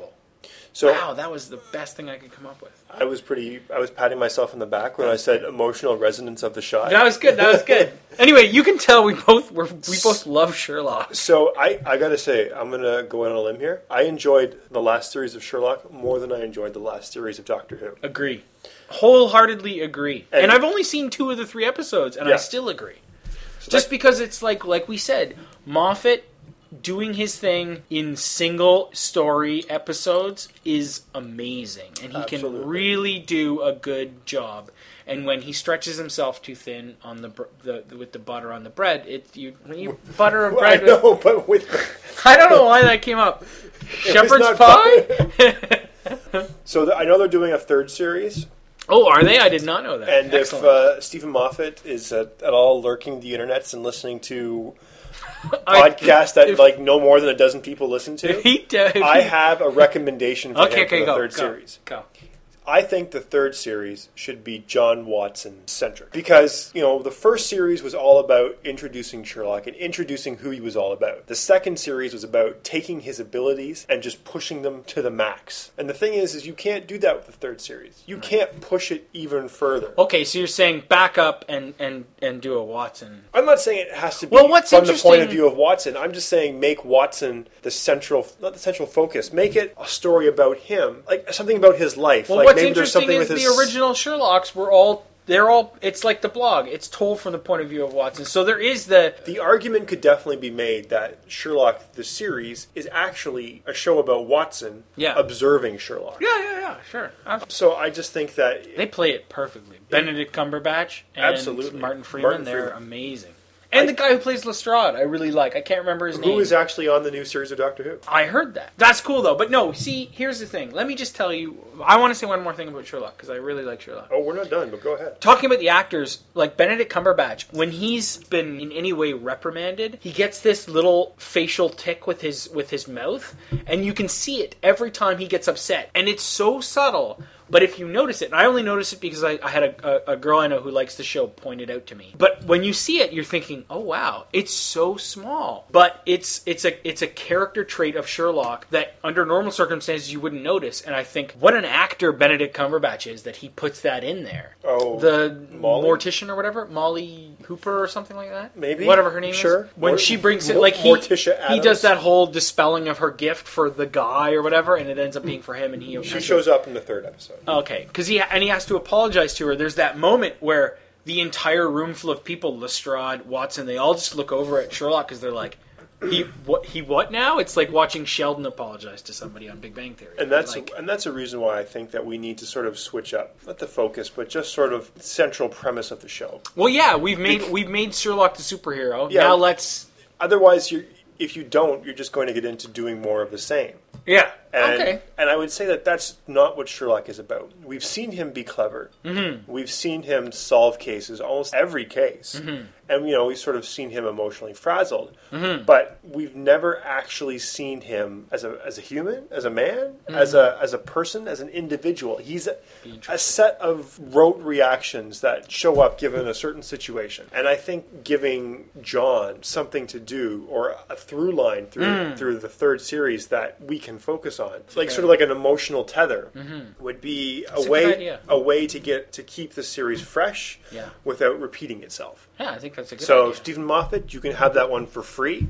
So wow, that was the best thing I could come up with. I was patting myself on the back when I said emotional resonance of the shot. That was good. Anyway, you can tell we both love Sherlock. So I gotta say, I'm gonna go out on a limb here. I enjoyed the last series of Sherlock more than I enjoyed the last series of Doctor Who. Agree. Wholeheartedly agree. And I've only seen 2 of the 3 episodes, and I still agree. So just because it's like we said, Moffat doing his thing in single story episodes is amazing, and he can really do a good job. And when he stretches himself too thin on with the butter on the bread, when you butter a bread. I know, but with I don't know why that came up. Shepherd's pie. So I know they're doing a 3rd series. Oh, are they? I did not know that. And excellent. If Stephen Moffat is at all lurking the internets and listening to podcast that no more than a dozen people listen to, I have a recommendation for him for the 3rd series. Go. I think the 3rd series should be John Watson centric because the 1st series was all about introducing Sherlock and introducing who he was all about. The 2nd series was about taking his abilities and just pushing them to the max. And the thing is you can't do that with the 3rd series. You can't push it even further. Okay, so you're saying back up and do a Watson. I'm not saying it has to be from the point of view of Watson. I'm just saying make Watson not the central focus. Make it a story about him, like something about his life. Well, what's interesting is the original Sherlocks they're all, it's like the blog. It's told from the point of view of Watson. So there is the argument could definitely be made that Sherlock, the series, is actually a show about Watson observing Sherlock. Yeah, sure. So I just think that they play it perfectly. Benedict Cumberbatch and Martin Freeman, they're amazing. And the guy who plays Lestrade, I really like. I can't remember his name. Who is actually on the new series of Doctor Who. I heard that. That's cool, though. But no, see, here's the thing. Let me just tell you. I want to say one more thing about Sherlock, because I really like Sherlock. Oh, we're not done, but go ahead. Talking about the actors, like Benedict Cumberbatch, when he's been in any way reprimanded, he gets this little facial tick with his mouth, and you can see it every time he gets upset. And it's so subtle. But if you notice it, and I only notice it because I had a girl I know who likes the show point it out to me. But when you see it, you're thinking, oh wow, it's so small. But it's a character trait of Sherlock that under normal circumstances you wouldn't notice. And I think what an actor Benedict Cumberbatch is that he puts that in there. Oh, the Molly? Mortician or whatever, Molly Hooper or something like that. Maybe whatever her name is. When she brings it, Morticia Addams. He does that whole dispelling of her gift for the guy or whatever, and it ends up being for him. And she shows up in the 3rd episode. Okay, because he has to apologize to her. There's that moment where the entire room full of people, Lestrade, Watson, they all just look over at Sherlock because they're like, He what now? It's like watching Sheldon apologize to somebody on Big Bang Theory. And that's a reason why I think that we need to sort of switch up, not the focus, but just sort of central premise of the show. Well, yeah, we've made Sherlock the superhero. Yeah, now let's. Otherwise, if you don't, you're just going to get into doing more of the same. Yeah. And I would say that that's not what Sherlock is about. We've seen him be clever. Mm-hmm. We've seen him solve cases, almost every case. Mm-hmm. And, we've sort of seen him emotionally frazzled. Mm-hmm. But we've never actually seen him as a human, as a man, as a person, as an individual. He's a set of rote reactions that show up given a certain situation. And I think giving John something to do, or a through line through the 3rd series that we can focus on, sort of like an emotional tether, would be a way to keep the series fresh without repeating itself. Yeah, I think that's a good idea. So, Stephen Moffat, you can have that one for free.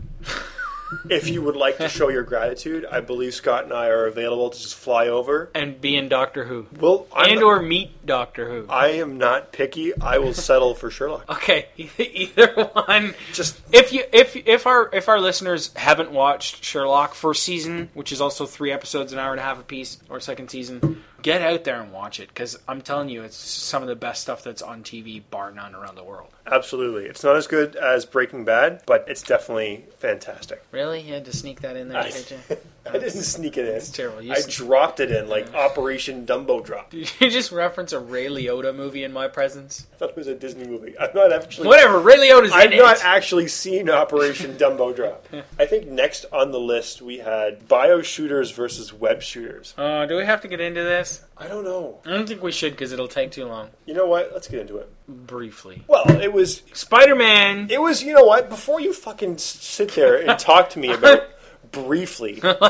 If you would like to show your gratitude, I believe Scott and I are available to just fly over and be in Doctor Who. Well, or meet Doctor Who. I am not picky. I will settle for Sherlock. Okay, either one. Just if our listeners haven't watched Sherlock first season, which is also 3 episodes, an hour and a half apiece, or second season, get out there and watch it, because I'm telling you, it's some of the best stuff that's on TV, bar none, around the world. Absolutely. It's not as good as Breaking Bad, but it's definitely fantastic. Really? You had to sneak that in there, did you? I didn't sneak it in. It's terrible. I dropped it in, like Operation Dumbo Drop. Did you just reference a Ray Liotta movie in my presence? I thought it was a Disney movie. I'm not actually... Whatever, Ray Liotta's in it. I've not actually seen Operation Dumbo Drop. I think next on the list we had bio shooters versus web shooters. Do we have to get into this? I don't know. I don't think we should, because it'll take too long. You know what? Let's get into it. Briefly. Well, it was... Spider-Man! It was, you know what? Before you fucking sit there and talk to me about briefly...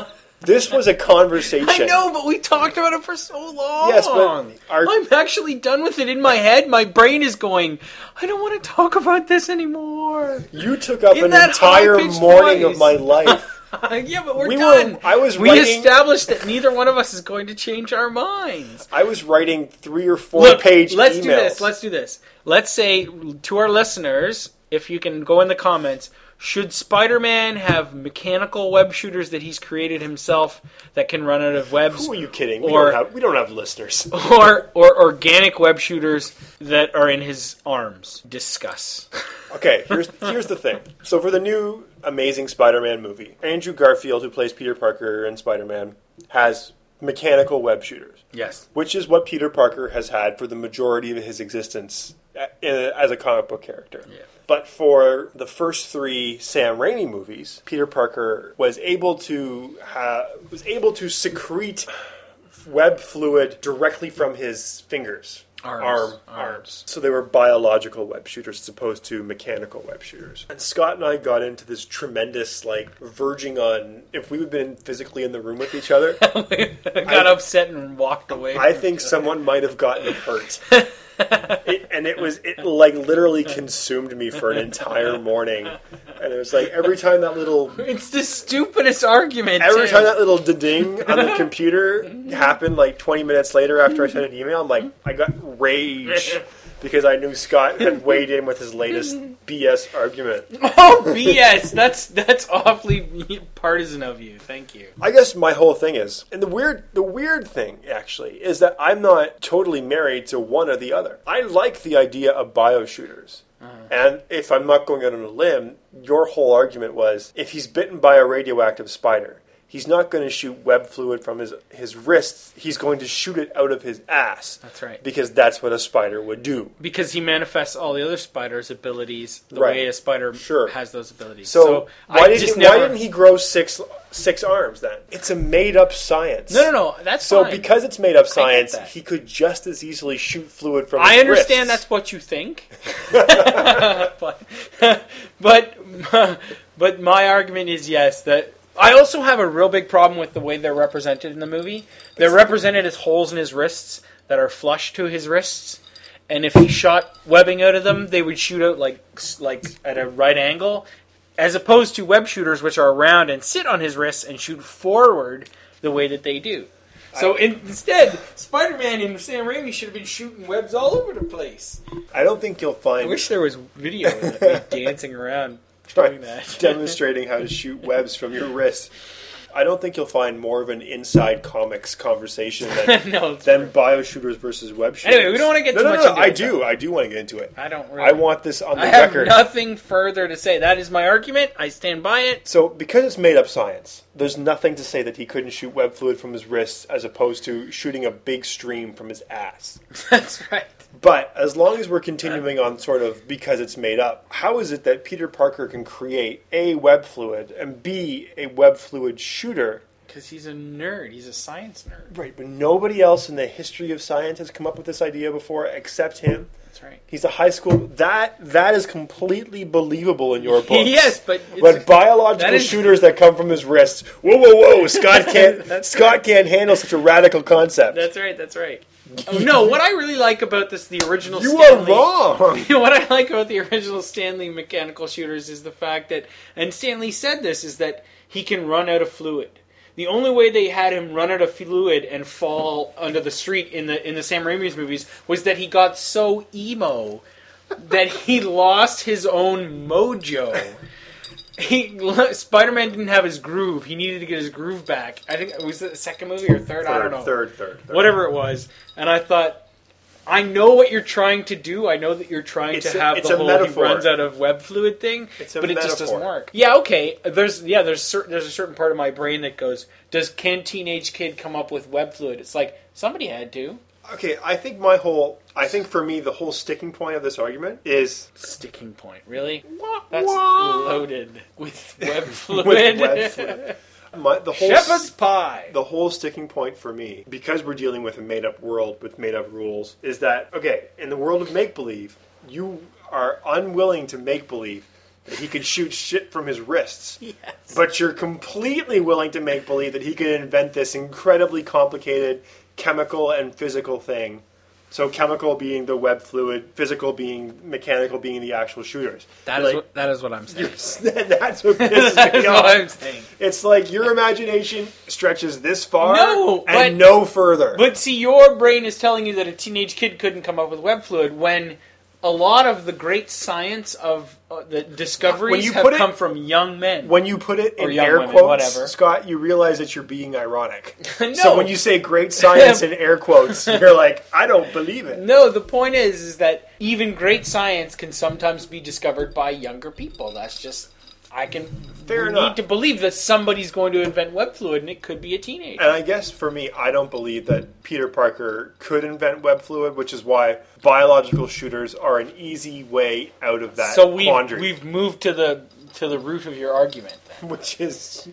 This was a conversation. I know, but we talked about it for so long. Yes, but I'm actually done with it in my head. My brain is going, I don't want to talk about this anymore. You took up an entire morning of my life. Yeah, but we're done. We established that neither one of us is going to change our minds. I was writing 3 or 4 page emails. Let's do this. Let's say to our listeners, if you can go in the comments, should Spider-Man have mechanical web shooters that he's created himself that can run out of webs? Who are you kidding? We don't have listeners. Or organic web shooters that are in his arms. Discuss. Okay, here's the thing. So for the new Amazing Spider-Man movie, Andrew Garfield, who plays Peter Parker in Spider-Man, has mechanical web shooters. Yes. Which is what Peter Parker has had for the majority of his existence as a comic book character. Yeah. But for the first 3 Sam Raimi movies, Peter Parker was able to secrete web fluid directly from his fingers. Arms. So they were biological web shooters as opposed to mechanical web shooters. And Scott and I got into this tremendous, verging on if we had been physically in the room with each other. got upset and walked away. I think someone might have gotten hurt. It literally consumed me for an entire morning. And it was every time that little... It's the stupidest argument, Every time that little ding on the computer happened 20 minutes later after I sent an email, I got rage because I knew Scott had weighed in with his latest BS argument. Oh, BS! That's awfully partisan of you. Thank you. I guess my whole thing is, and the weird thing actually is that I'm not totally married to one or the other. I like the idea of bioshooters. And if I'm not going out on a limb, your whole argument was if he's bitten by a radioactive spider, he's not going to shoot web fluid from his wrists. He's going to shoot it out of his ass. That's right. Because that's what a spider would do. Because he manifests all the other spider's abilities the way a spider has those abilities. So why didn't he grow six arms then? It's a made-up science. No, that's fine. So because it's made-up science, he could just as easily shoot fluid from his wrists. I understand that's what you think. but my argument is yes, that I also have a real big problem with the way they're represented in the movie. They're represented as holes in his wrists that are flush to his wrists, and if he shot webbing out of them, they would shoot out like at a right angle, as opposed to web shooters which are round and sit on his wrists and shoot forward the way that they do. So instead, Spider-Man and Sam Raimi should have been shooting webs all over the place. I don't think you'll find... I wish there was video of me dancing around doing that. Demonstrating how to shoot webs from your wrist. I don't think you'll find more of an inside comics conversation than bioshooters versus web shooters. Anyway, we don't want to get too much into it. I do want to get into it. I don't really. I want this on the I record. have nothing further to say. That is my argument. I stand by it. So, because it's made up science, there's nothing to say that he couldn't shoot web fluid from his wrists as opposed to shooting a big stream from his ass. That's right. But as long as we're continuing on sort of because it's made up, how is it that Peter Parker can create A, web fluid, and B, a web fluid shooter? Because he's a nerd. He's a science nerd. Right, but nobody else in the history of science has come up with this idea before except him. That's right. He's a high school... That is completely believable in your books. Yes, but... But biological shooters that come from his wrists... Whoa! Scott can't handle such a radical concept. That's right. Oh, no, what I really like about the original You Stanley... are wrong! What I like about the original Stanley mechanical shooters is the fact that... And Stanley said this, is that he can run out of fluid. The only way they had him run out of fluid and fall under the street in the Sam Raimi's movies was that he got so emo that he lost his own mojo. Spider-Man didn't have his groove. He needed to get his groove back. I think it was the second movie or third. I don't know. Third. Whatever it was. And I thought, I know what you're trying to do. I know that you're trying to have the whole metaphor. He runs out of web fluid thing, but it just doesn't work. Yeah, okay. There's a certain part of my brain that goes, can teenage kid come up with web fluid? It's like, somebody had to. Okay, I think for me, the whole sticking point of this argument is... Sticking point, really? That's loaded with web fluid. With web fluid. Shepherd's pie. The whole sticking point for me, because we're dealing with a made-up world with made-up rules, is that, okay, in the world of make-believe, you are unwilling to make-believe that he could shoot shit from his wrists. Yes. But you're completely willing to make believe that he could invent this incredibly complicated chemical and physical thing. So chemical being the web fluid, physical being mechanical being the actual shooters. That is what I'm saying. That's what pisses me off. What I'm saying. It's like your imagination stretches this far No, and no further. But see, your brain is telling you that a teenage kid couldn't come up with web fluid when a lot of the great science of the discoveries have come from young men. When you put it in air quotes, whatever. Scott, you realize that you're being ironic. No. So when you say great science in air quotes, you're like, I don't believe it. No, the point is that even great science can sometimes be discovered by younger people. That's just... need to believe that somebody's going to invent web fluid, and it could be a teenager. And I guess for me, I don't believe that Peter Parker could invent web fluid, which is why biological shooters are an easy way out of that quandary. So we've moved to the root of your argument, then. which is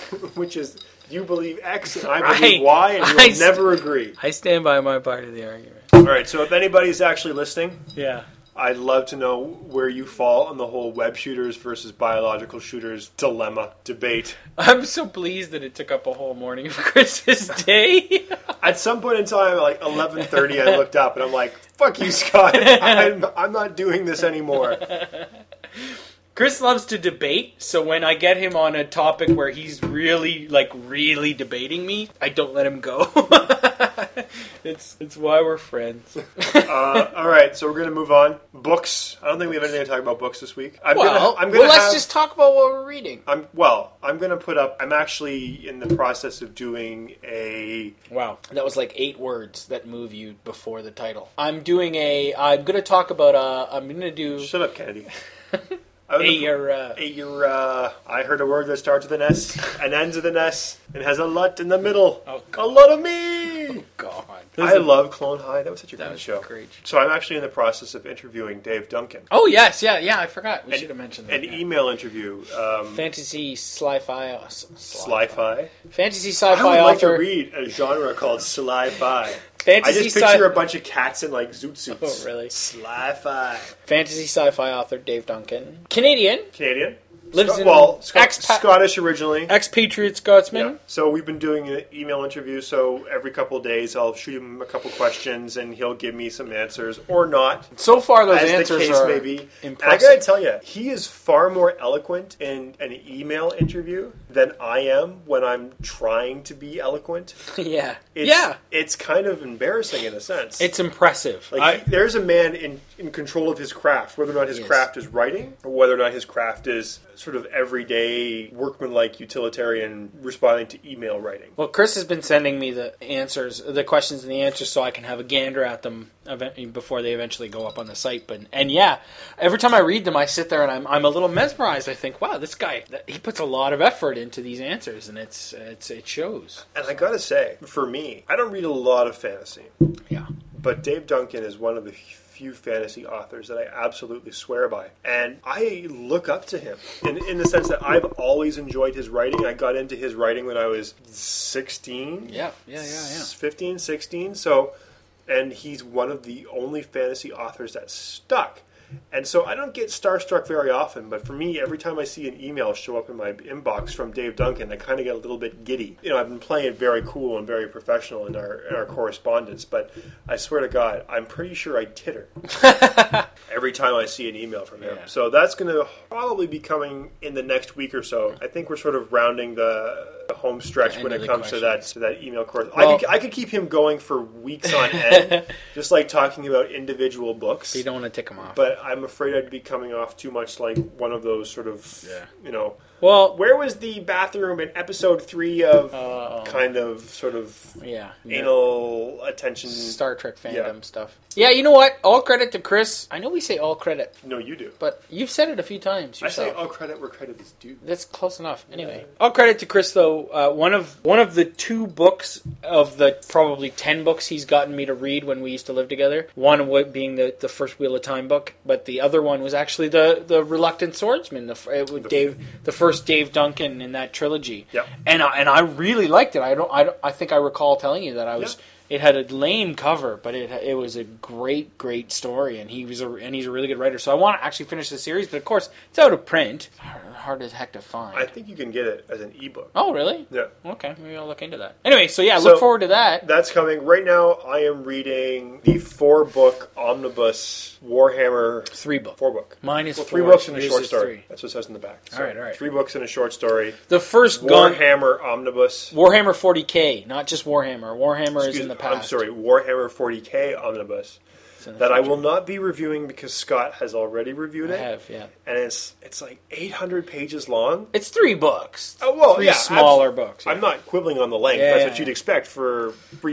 you believe X and I believe Y, and you'll never agree. I stand by my part of the argument. All right. So if anybody's actually listening, yeah. I'd love to know where you fall on the whole web shooters versus biological shooters dilemma debate. I'm so pleased that it took up a whole morning of Chris's day. At some point in time, like 11:30, I looked up and I'm like, "Fuck you, Scott! I'm not doing this anymore." Chris loves to debate, so when I get him on a topic where he's really debating me, I don't let him go. It's why we're friends. All right, so we're going to move on. Books. I don't think we have anything to talk about books this week. Let's just talk about what we're reading. I'm going to put up... I'm actually in the process of doing a... Wow, that was like 8 words that move you before the title. I'm going to talk about... I'm going to do... Shut up, Kennedy. I heard a word that starts with an S and ends with an S and has a lot in the middle. Oh, a lot of me! Oh, God. I love Clone High. That was such a great show. Great. So I'm actually in the process of interviewing Dave Duncan. Oh, yes. Yeah, I forgot. We should have mentioned that. An email interview. Fantasy sci-fi. Sci-fi? Fantasy sci-fi I would like author. to read a genre called sci-fi. Fantasy I just picture a bunch of cats in like zoot suits. Oh, really? Sci-fi. Fantasy sci-fi author Dave Duncan. Canadian. Lives in Scottish originally. Expatriate Scotsman. Yeah. So we've been doing an email interview. So every couple of days, I'll shoot him a couple questions, and he'll give me some answers or not. So far, those answers the case are may be. impressive. And I gotta tell you, he is far more eloquent in an email interview than I am when I'm trying to be eloquent. Yeah. It's kind of embarrassing in a sense. It's impressive. There's a man in control of his craft, whether or not his craft is writing, or whether or not his craft is sort of everyday, workmanlike, utilitarian responding to email writing. Well, Chris has been sending me the questions and the answers, so I can have a gander at them before they eventually go up on the site. And every time I read them, I sit there and I'm a little mesmerized. I think, wow, this guy, he puts a lot of effort into these answers, and it shows. And I gotta say, for me, I don't read a lot of fantasy. Yeah. But Dave Duncan is one of the few fantasy authors that I absolutely swear by. And I look up to him in the sense that I've always enjoyed his writing. I got into his writing when I was 16. Yeah. 15, 16. So, and he's one of the only fantasy authors that stuck. And so I don't get starstruck very often, but for me, every time I see an email show up in my inbox from Dave Duncan, I kind of get a little bit giddy. I've been playing it very cool and very professional in our correspondence, but I swear to God, I'm pretty sure I titter every time I see an email from him. Yeah. So that's going to probably be coming in the next week or so. I think we're sort of rounding the home stretch when it comes to that email course. Well, I could keep him going for weeks on end, just like talking about individual books. So you don't want to tick him off. But I'm afraid I'd be coming off too much like one of those sort of, Well, where was the bathroom in episode 3 of kind of sort of anal attention? Star Trek fandom stuff. Yeah, you know what? All credit to Chris. I know we say all credit. No, you do. But you've said it a few times yourself. I say all credit where credit is due. That's close enough. Anyway, all credit to Chris, though. One of the 2 books of the probably 10 books he's gotten me to read when we used to live together, one being the first Wheel of Time book, but the other one was actually the Reluctant Swordsman, the first Dave Duncan in that trilogy. Yep. And I really liked it. I think I recall telling you that I was It had a lame cover, but it was a great story, and he's a really good writer. So I want to actually finish the series, but of course it's out of print. It's hard as heck to find. I think you can get it as an ebook. Oh, really? Yeah. Okay, maybe I'll look into that. Anyway, so look forward to that. That's coming. Right now, I am reading the 4-book omnibus Warhammer. 3-book. 4-book. Mine is 3 books and a Yours short is story. 3. That's what it says in the back. So all right. 3 books and a short story. The first Warhammer omnibus. Warhammer 40K, not just Warhammer. Warhammer is in the past. I'm sorry, Warhammer 40K omnibus. That I will not be reviewing because Scott has already reviewed it. I have, yeah. And it's like 800 pages long. It's 3 books. Oh, well, 3 smaller books. Yeah. I'm not quibbling on the length. Yeah, That's what you'd expect for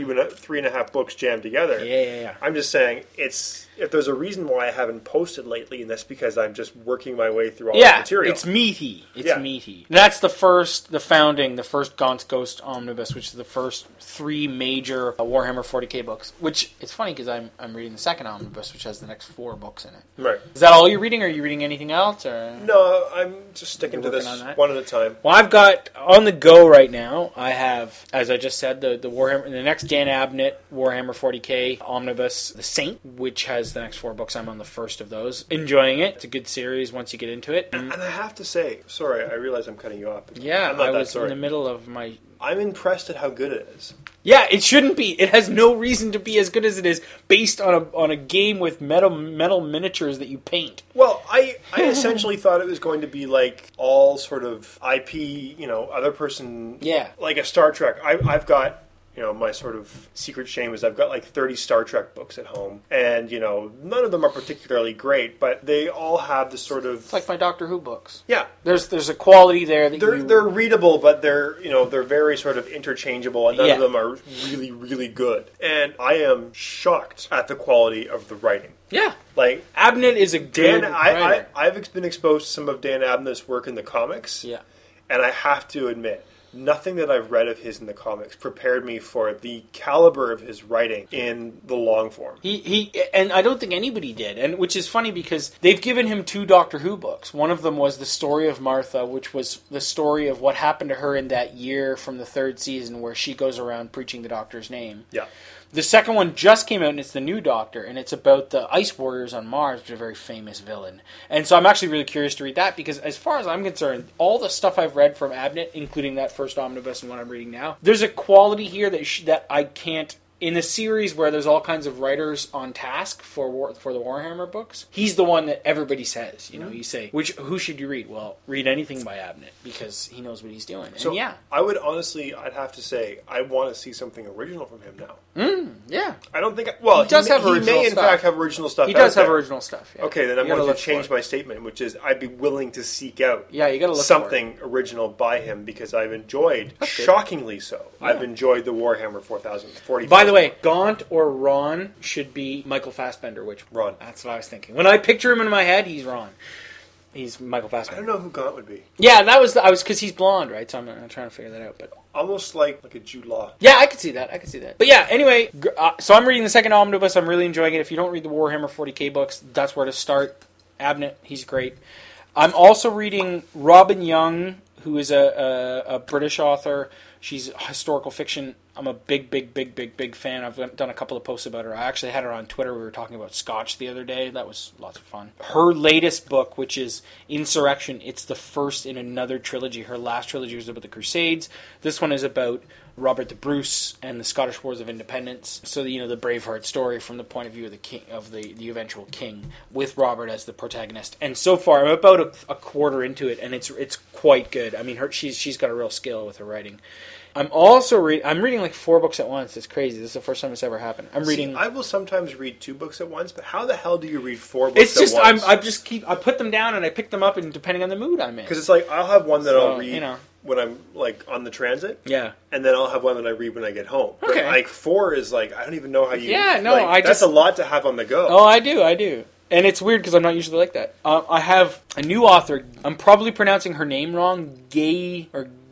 3.5 books jammed together. Yeah. I'm just saying, if there's a reason why I haven't posted lately, and that's because I'm just working my way through all the material. It's meaty. Meaty. That's the first Gaunt's Ghost omnibus, which is the first 3 major Warhammer 40K books. Which it's funny because I'm reading the second omnibus, which has the next 4 books in it. Right. Is that all you're reading? Or are you reading anything else? Or no, I'm just sticking to this one at a time. Well, I've got on the go right now. I have, as I just said, the Warhammer, the next Dan Abnett Warhammer 40K omnibus, The Saint, which has the next 4 books. I'm on the first of those. Enjoying it. It's a good series once you get into it. And I have to say, sorry, I realize I'm cutting you off. Yeah, I was in the middle of my... I'm impressed at how good it is. Yeah, it shouldn't be. It has no reason to be as good as it is based on a game with metal miniatures that you paint. Well, I essentially thought it was going to be like all sort of IP, other person... Yeah. Like a Star Trek. I've got... my sort of secret shame is I've got like 30 Star Trek books at home. And, none of them are particularly great, but they all have the sort of... It's like my Doctor Who books. Yeah. There's a quality there that they're readable, but they're very sort of interchangeable, and none of them are really, really good. And I am shocked at the quality of the writing. Yeah. Like Abnett is a good writer. I've been exposed to some of Dan Abnett's work in the comics. Yeah. And I have to admit, nothing that I've read of his in the comics prepared me for the caliber of his writing in the long form. He and I don't think anybody did, and which is funny because they've given him 2 Doctor Who books. One of them was The Story of Martha, which was the story of what happened to her in that year from the 3rd season where she goes around preaching the Doctor's name. Yeah. The second one just came out, and it's The New Doctor, and it's about the Ice Warriors on Mars, which is a very famous villain. And so I'm actually really curious to read that, because as far as I'm concerned, all the stuff I've read from Abnett, including that first omnibus and what I'm reading now, there's a quality here that I can't... In a series where there's all kinds of writers on task for the Warhammer books, he's the one that everybody says. You say, who should you read? Well, read anything by Abnett, because he knows what he's doing. So and yeah. I would honestly, I'd have to say, I want to see something original from him now. Yeah. I don't think... he may in fact have original stuff. He does have original stuff, yeah. Okay, then I'm going to change my statement, which is I'd be willing to seek out you gotta look something original by him, because I've enjoyed, shockingly so, I've enjoyed the Warhammer 40,000. By the way, Gaunt or Ron should be Michael Fassbender, Ron. That's what I was thinking. When I picture him in my head, he's Ron. He's Michael Fassbender. I don't know who Gaunt would be. Yeah, I was because he's blonde, right? So I'm trying to figure that out. But almost like a Jude Law. Yeah, I could see that. But yeah, anyway, so I'm reading the second omnibus. I'm really enjoying it. If you don't read the Warhammer 40K books, that's where to start. Abnett, he's great. I'm also reading Robin Young, who is a British author. She's historical fiction. I'm a big fan. I've done a couple of posts about her. I actually had her on Twitter. We were talking about Scotch the other day. That was lots of fun. Her latest book, which is Insurrection, it's the first in another trilogy. Her last trilogy was about the Crusades. This one is about Robert the Bruce and the Scottish Wars of Independence. So the Braveheart story from the point of view of the king, of the eventual king, with Robert as the protagonist. And so far, I'm about a quarter into it, and it's quite good. I mean, she's got a real skill with her writing. I'm also I'm reading like 4 books at once. It's crazy. This is the first time it's ever happened. I will sometimes read 2 books at once, but how the hell do you read 4 books at once? I put them down and I pick them up, and depending on the mood I'm in. Because it's like I'll have one that I'll read when I'm like on the transit. Yeah. And then I'll have one that I read when I get home. Okay. But like 4 is like I don't even know how you. Yeah. No. That's a lot to have on the go. Oh, I do. And it's weird because I'm not usually like that. I have a new author. I'm probably pronouncing her name wrong. Gay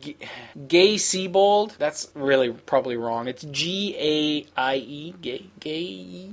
Seabold. That's really probably wrong. It's Gaie. Gaie.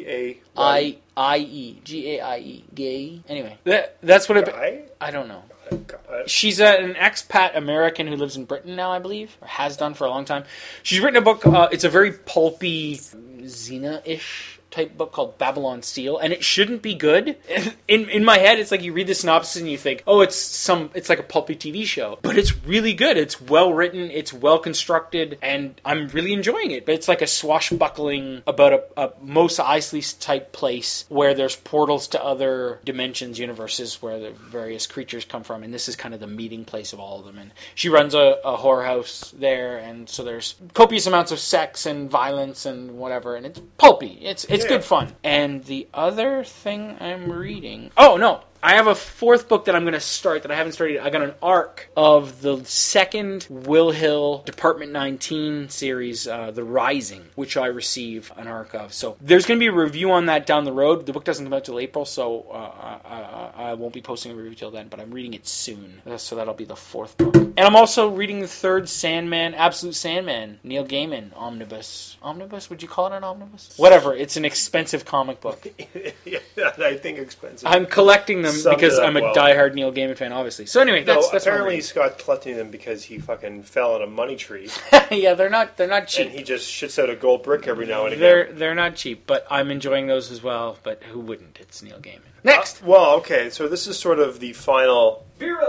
Gaie. Gaie. Anyway, that's what I don't know. She's an expat American who lives in Britain now, I believe, or has done for a long time. She's written a book. It's a very pulpy, Xena-ish type book called Babylon Steel, and it shouldn't be good. In my head, it's like you read the synopsis and you think, oh, it's like a pulpy TV show, but it's really good. It's well written, it's well constructed, and I'm really enjoying it. But it's like a swashbuckling about a Mos Eisley type place where there's portals to other dimensions, universes where the various creatures come from, and this is kind of the meeting place of all of them. And she runs a whorehouse there, and so there's copious amounts of sex and violence and whatever, and it's pulpy. It's good fun. And the other thing I'm reading... Oh, no. I have a fourth book that I'm going to start that I haven't started. I got an arc of the second Will Hill Department 19 series, The Rising, which I receive an arc of. So there's going to be a review on that down the road. The book doesn't come out till April, so I won't be posting a review till then, but I'm reading it soon. So that'll be the fourth book. And I'm also reading the third Sandman, Absolute Sandman, Neil Gaiman omnibus. Omnibus? Would you call it an omnibus? Whatever. It's an expensive comic book. Yeah, I think expensive. I'm collecting them because I'm a diehard Neil Gaiman fan, obviously. So anyway, that's apparently Scott's collecting them because he fucking fell on a money tree. Yeah, they're not cheap. And he just shits out a gold brick every now and again. They're not cheap, but I'm enjoying those as well. But who wouldn't? It's Neil Gaiman. Next. Okay, so this is sort of the final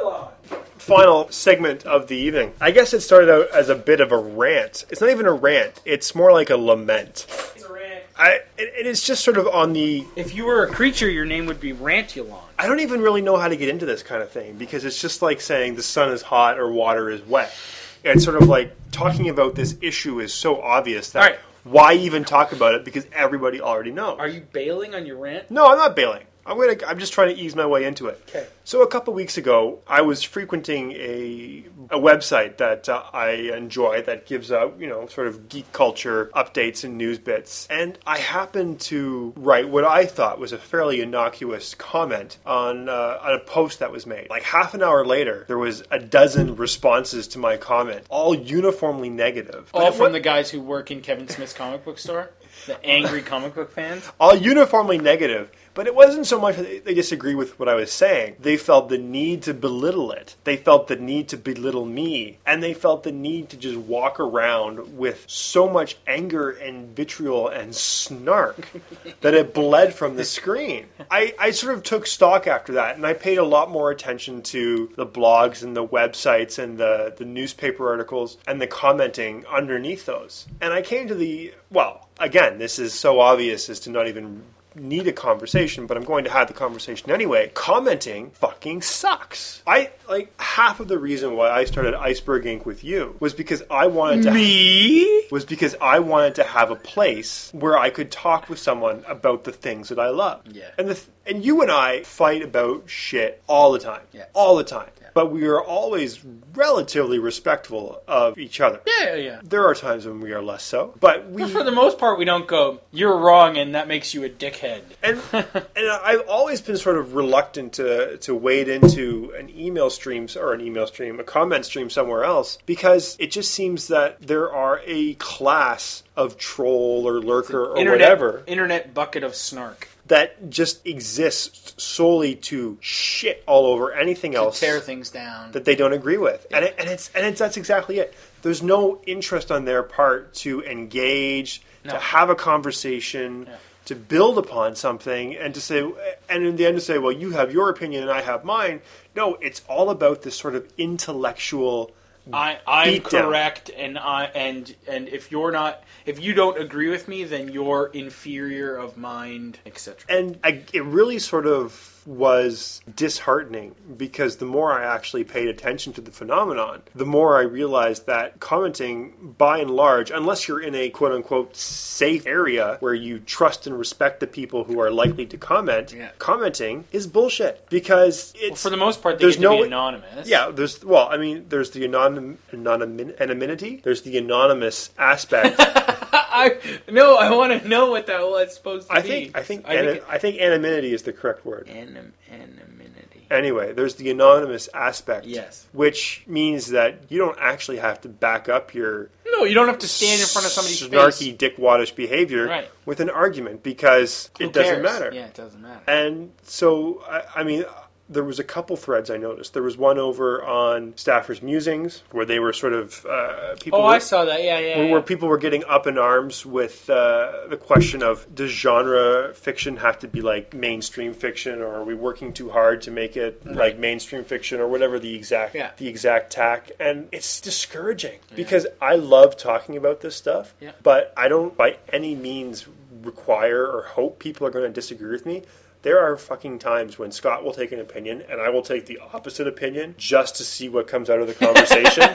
segment of the evening. I guess it started out as a bit of a rant. It's not even a rant. It's more like a lament. It's a rant. It is just sort of on the... If you were a creature, your name would be Rantulon. I don't even really know how to get into this kind of thing, because it's just like saying the sun is hot or water is wet. It's sort of like talking about this issue is so obvious that why even talk about it, because everybody already knows. Are you bailing on your rant? No, I'm not bailing. I'm just trying to ease my way into it. Okay. So a couple weeks ago, I was frequenting a website that I enjoy that gives out, sort of geek culture updates and news bits. And I happened to write what I thought was a fairly innocuous comment on a post that was made. Like half an hour later, there was a dozen responses to my comment, all uniformly negative. All from the guys who work in Kevin Smith's comic book store? The angry comic book fans? All uniformly negative. But it wasn't so much that they disagreed with what I was saying. They felt the need to belittle it. They felt the need to belittle me. And they felt the need to just walk around with so much anger and vitriol and snark that it bled from the screen. I sort of took stock after that, and I paid a lot more attention to the blogs and the websites and the newspaper articles and the commenting underneath those. And I came to again, this is so obvious as to not even need a conversation, but I'm going to have the conversation anyway. Commenting fucking sucks. Half of the reason why I started Iceberg Inc. with you was because I wanted to have a place where I could talk with someone about the things that I love. Yeah. And you and I fight about shit all the time. Yeah. All the time. Yeah. But we are always relatively respectful of each other. Yeah. There are times when we are less so, but for the most part, we don't go, you're wrong, and that makes you a dickhead. And I've always been sort of reluctant to wade into a comment stream somewhere else, because it just seems that there are a class of troll or lurker or whatever. Internet bucket of snark. That just exists solely to shit all over anything else, to tear things down that they don't agree with, yeah. and that's exactly it. There's no interest on their part to engage, to have a conversation, to build upon something, and to say, and in the end to say, well, you have your opinion and I have mine. No, it's all about this sort of intellectual. I'm correct, and if you don't agree with me, then you're inferior of mind, etc. And it really sort of was disheartening, because the more I actually paid attention to the phenomenon, the more I realized that commenting, by and large, unless you're in a quote-unquote safe area where you trust and respect the people who are likely to comment, commenting is bullshit, because it's... for the most part, they get to be anonymous. Yeah, there's the anonymity, there's the anonymous aspect. I want to know what that was supposed to be. I think anonymity is the correct word. Anonymity. Anyway, there's the anonymous aspect. Yes. Which means that you don't actually have to back up your... No, you don't have to stand in front of somebody's snarky, dickwaddish behavior with an argument, because it doesn't matter. Yeah, it doesn't matter. And so, there was a couple threads I noticed. There was one over on Stafford's Musings where they were sort of people. I saw that. Where people were getting up in arms with the question of, does genre fiction have to be like mainstream fiction, or are we working too hard to make it like mainstream fiction, or whatever the exact tack? And it's discouraging because I love talking about this stuff, but I don't by any means require or hope people are going to disagree with me. There are fucking times when Scott will take an opinion and I will take the opposite opinion just to see what comes out of the conversation.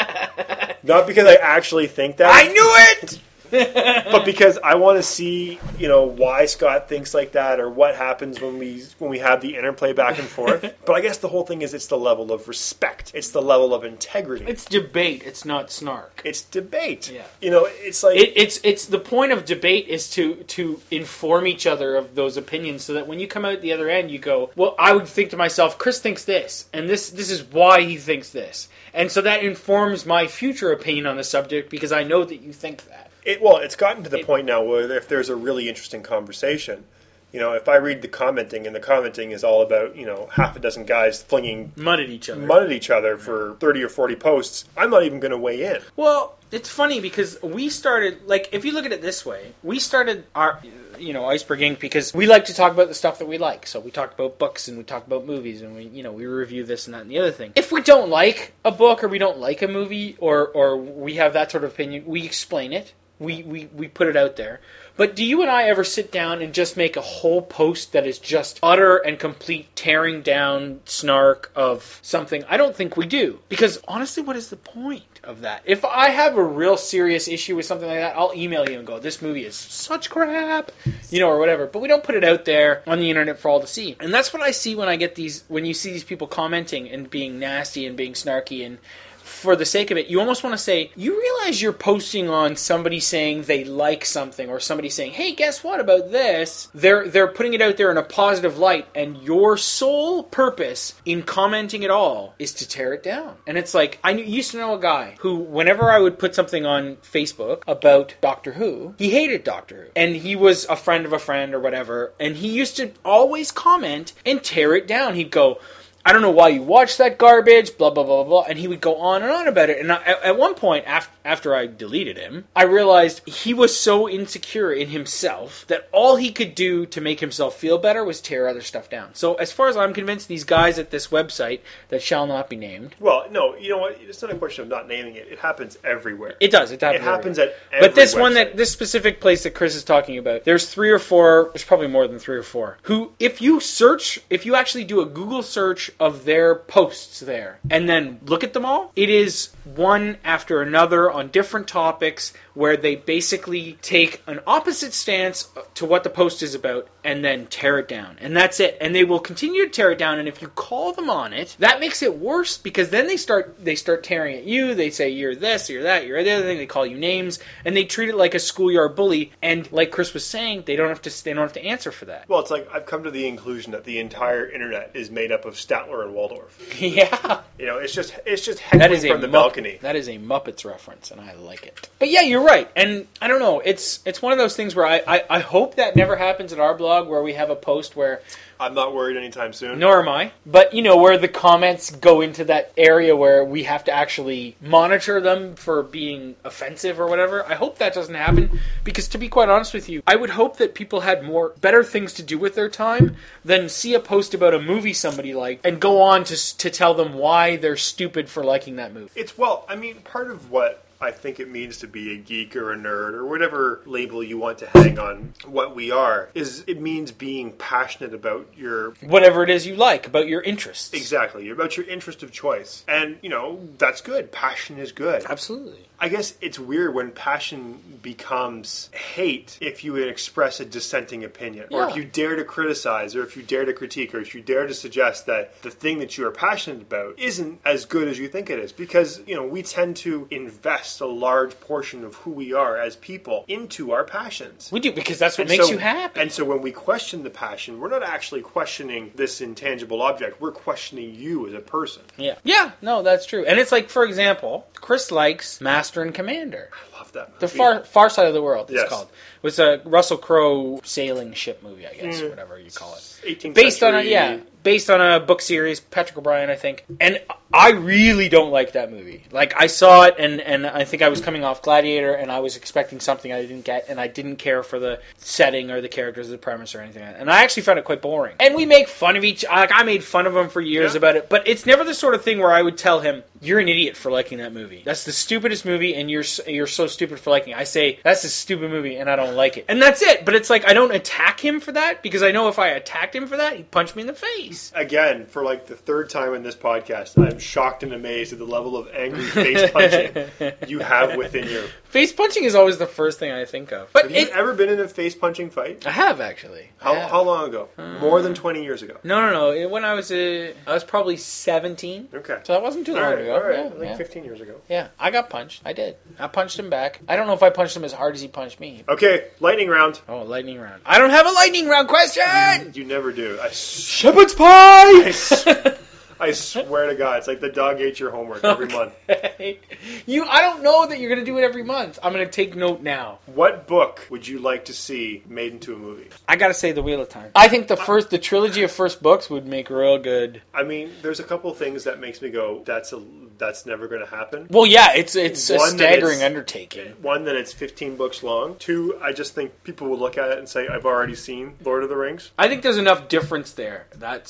Not because I actually think that. I knew it! But because I want to see, why Scott thinks like that, or what happens when we have the interplay back and forth. But I guess the whole thing is it's the level of respect. It's the level of integrity. It's debate. It's not snark. It's debate. Yeah. It's like it's the point of debate is to inform each other of those opinions, so that when you come out the other end, you go, well, I would think to myself, Chris thinks this, and this is why he thinks this, and so that informs my future opinion on the subject because I know that you think that. It's gotten to the point now where if there's a really interesting conversation, if I read the commenting and the commenting is all about, half a dozen guys flinging mud at each other for 30 or 40 posts, I'm not even going to weigh in. Well, it's funny because we started, if you look at it this way, we started our, Iceberg Inc. because we like to talk about the stuff that we like. So we talk about books and we talk about movies and we review this and that and the other thing. If we don't like a book or we don't like a movie or we have that sort of opinion, we explain it. We put it out there. But do you and I ever sit down and just make a whole post that is just utter and complete tearing down snark of something? I don't think we do. Because honestly, what is the point of that? If I have a real serious issue with something like that, I'll email you and go, this movie is such crap, or whatever. But we don't put it out there on the internet for all to see. And that's what I see when you see these people commenting and being nasty and being snarky and for the sake of it, you almost want to say, you realize you're posting on somebody saying they like something, or somebody saying, hey, guess what about this? They're putting it out there in a positive light, and your sole purpose in commenting at all is to tear it down. And it's like, I used to know a guy who, whenever I would put something on Facebook about Doctor Who, he hated Doctor Who. And he was a friend of a friend or whatever, and he used to always comment and tear it down. He'd go, I don't know why you watch that garbage, blah, blah, blah, blah. And he would go on and on about it. And at one point, after I deleted him, I realized he was so insecure in himself that all he could do to make himself feel better was tear other stuff down. So as far as I'm convinced, these guys at this website that shall not be named. Well, no, you know what? It's not a question of not naming it. It happens everywhere. It does. It happens at every But this website. This specific place that Chris is talking about, there's 3 or 4, there's probably more than 3 or 4, who, if you actually do a Google search of their posts there and then look at them all, it is one after another on different topics where they basically take an opposite stance to what the post is about and then tear it down. And that's it. And they will continue to tear it down. And if you call them on it, that makes it worse because then they start tearing at you. They say, you're this, you're that, you're the other thing. They call you names and they treat it like a schoolyard bully. And like Chris was saying, they don't have to answer for that. Well, it's like I've come to the conclusion that the entire internet is made up of Statler and Waldorf. Yeah. It's just heckling from the balcony. That is a Muppets reference, and I like it. But yeah, you're right. And I don't know. It's one of those things where I hope that never happens at our blog where we have a post where... I'm not worried anytime soon. Nor am I. But, where the comments go into that area where we have to actually monitor them for being offensive or whatever. I hope that doesn't happen because, to be quite honest with you, I would hope that people had better things to do with their time than see a post about a movie somebody liked and go on to tell them why they're stupid for liking that movie. Part of what I think it means to be a geek or a nerd or whatever label you want to hang on what we are is it means being passionate about your... whatever it is you like, about your interests. Exactly, about your interest of choice. And, that's good. Passion is good. Absolutely. I guess it's weird when passion becomes hate if you express a dissenting opinion. Yeah. Or if you dare to criticize, or if you dare to critique, or if you dare to suggest that the thing that you are passionate about isn't as good as you think it is. Because, we tend to invest a large portion of who we are as people into our passions. We do, because that's what makes you happy. And so when we question the passion, we're not actually questioning this intangible object. We're questioning you as a person. Yeah. Yeah, no, that's true. And it's like, for example, Chris likes Master and Commander. I love that movie. The Far Side of the World, it's called. It was a Russell Crowe sailing ship movie, I guess, or whatever you call it. 18th based century, on based on a book series, Patrick O'Brien, I think. And I really don't like that movie. Like, I saw it, and I think I was coming off Gladiator, and I was expecting something I didn't get, and I didn't care for the setting or the characters or the premise or anything. And I actually found it quite boring. And we make fun of like, I made fun of him for years about it, but it's never the sort of thing where I would tell him, you're an idiot for liking that movie. That's the stupidest movie, and you're so stupid for liking it. I say, that's a stupid movie, and I don't like it. And that's it. But it's like, I don't attack him for that, because I know if I attacked him for that, he'd punch me in the face. Again, for like the third time in this podcast, I'm shocked and amazed at the level of angry face punching you have within you. Face punching is always the first thing I think of. But have you ever been in a face punching fight? I have, actually. How long ago? More than 20 years ago? No. When I was probably 17. Okay. So that wasn't too long ago. All right. Like 15 years ago. Yeah, I got punched. I did. I punched him back. I don't know if I punched him as hard as he punched me. Okay, lightning round. Oh, lightning round. I don't have a lightning round question! You never do. Shepherd's pie! I swear to God, it's like the dog ate your homework every month. I don't know that you're going to do it every month. I'm going to take note now. What book would you like to see made into a movie? I got to say The Wheel of Time. I think the trilogy of first books would make real good. I mean, there's a couple things that makes me go, that's never going to happen. Well, yeah, it's a staggering undertaking. One, that it's 15 books long. Two, I just think people will look at it and say, I've already seen Lord of the Rings. I think there's enough difference there.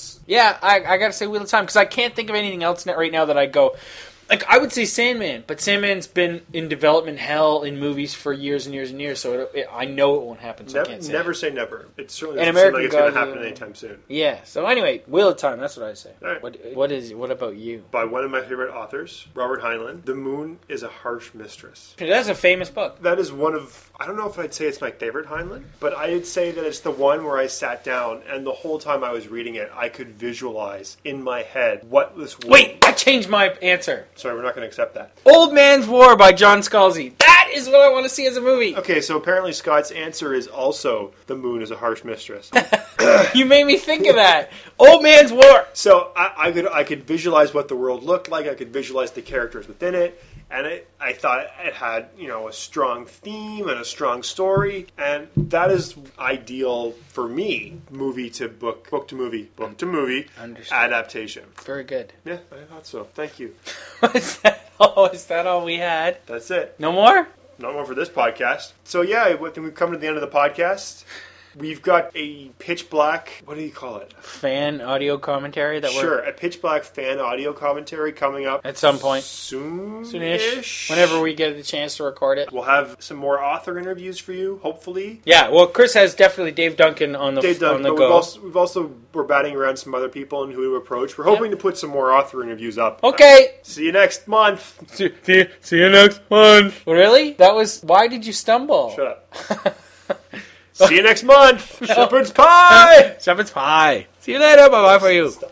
I got to say Wheel of Time, because I can't think of anything else right now that I go... Like, I would say Sandman, but Sandman's been in development hell in movies for years and years and years, so I know it won't happen, so I can't say never say never. It certainly doesn't seem like it's going to happen anytime soon. Yeah, so anyway, Wheel of Time, that's what I say. All right. What about you? By one of my favorite authors, Robert Heinlein, The Moon is a Harsh Mistress. That's a famous book. That is one of... I don't know if I'd say it's my favorite Heinlein, but I'd say that it's the one where I sat down, and the whole time I was reading it, I could visualize in my head what this was. Wait, I changed my answer. Sorry, we're not going to accept that. Old Man's War by John Scalzi. That is what I want to see as a movie. Okay, so apparently Scott's answer is also The Moon is a Harsh Mistress. You made me think of that. Old Man's War. So I could visualize what the world looked like. I could visualize the characters within it. And I thought it had, a strong theme and a strong story. And that is ideal for me, movie to book to movie adaptation. Very good. Yeah, I thought so. Thank you. Is that all we had? That's it. No more? No more for this podcast. So yeah, I think we've come to the end of the podcast. We've got a Pitch Black, what do you call it? Fan audio commentary? A Pitch Black fan audio commentary coming up. At some point. Soonish. Whenever we get the chance to record it. We'll have some more author interviews for you, hopefully. Yeah, well, Chris has definitely Dave Duncan on the go. We're batting around some other people and who to approach. We're hoping to put some more author interviews up. Okay. See you next month. See you next month. Really? Why did you stumble? Shut up. See you next month. Shepherd's pie. Shepherd's pie. See you later. Bye-bye for you.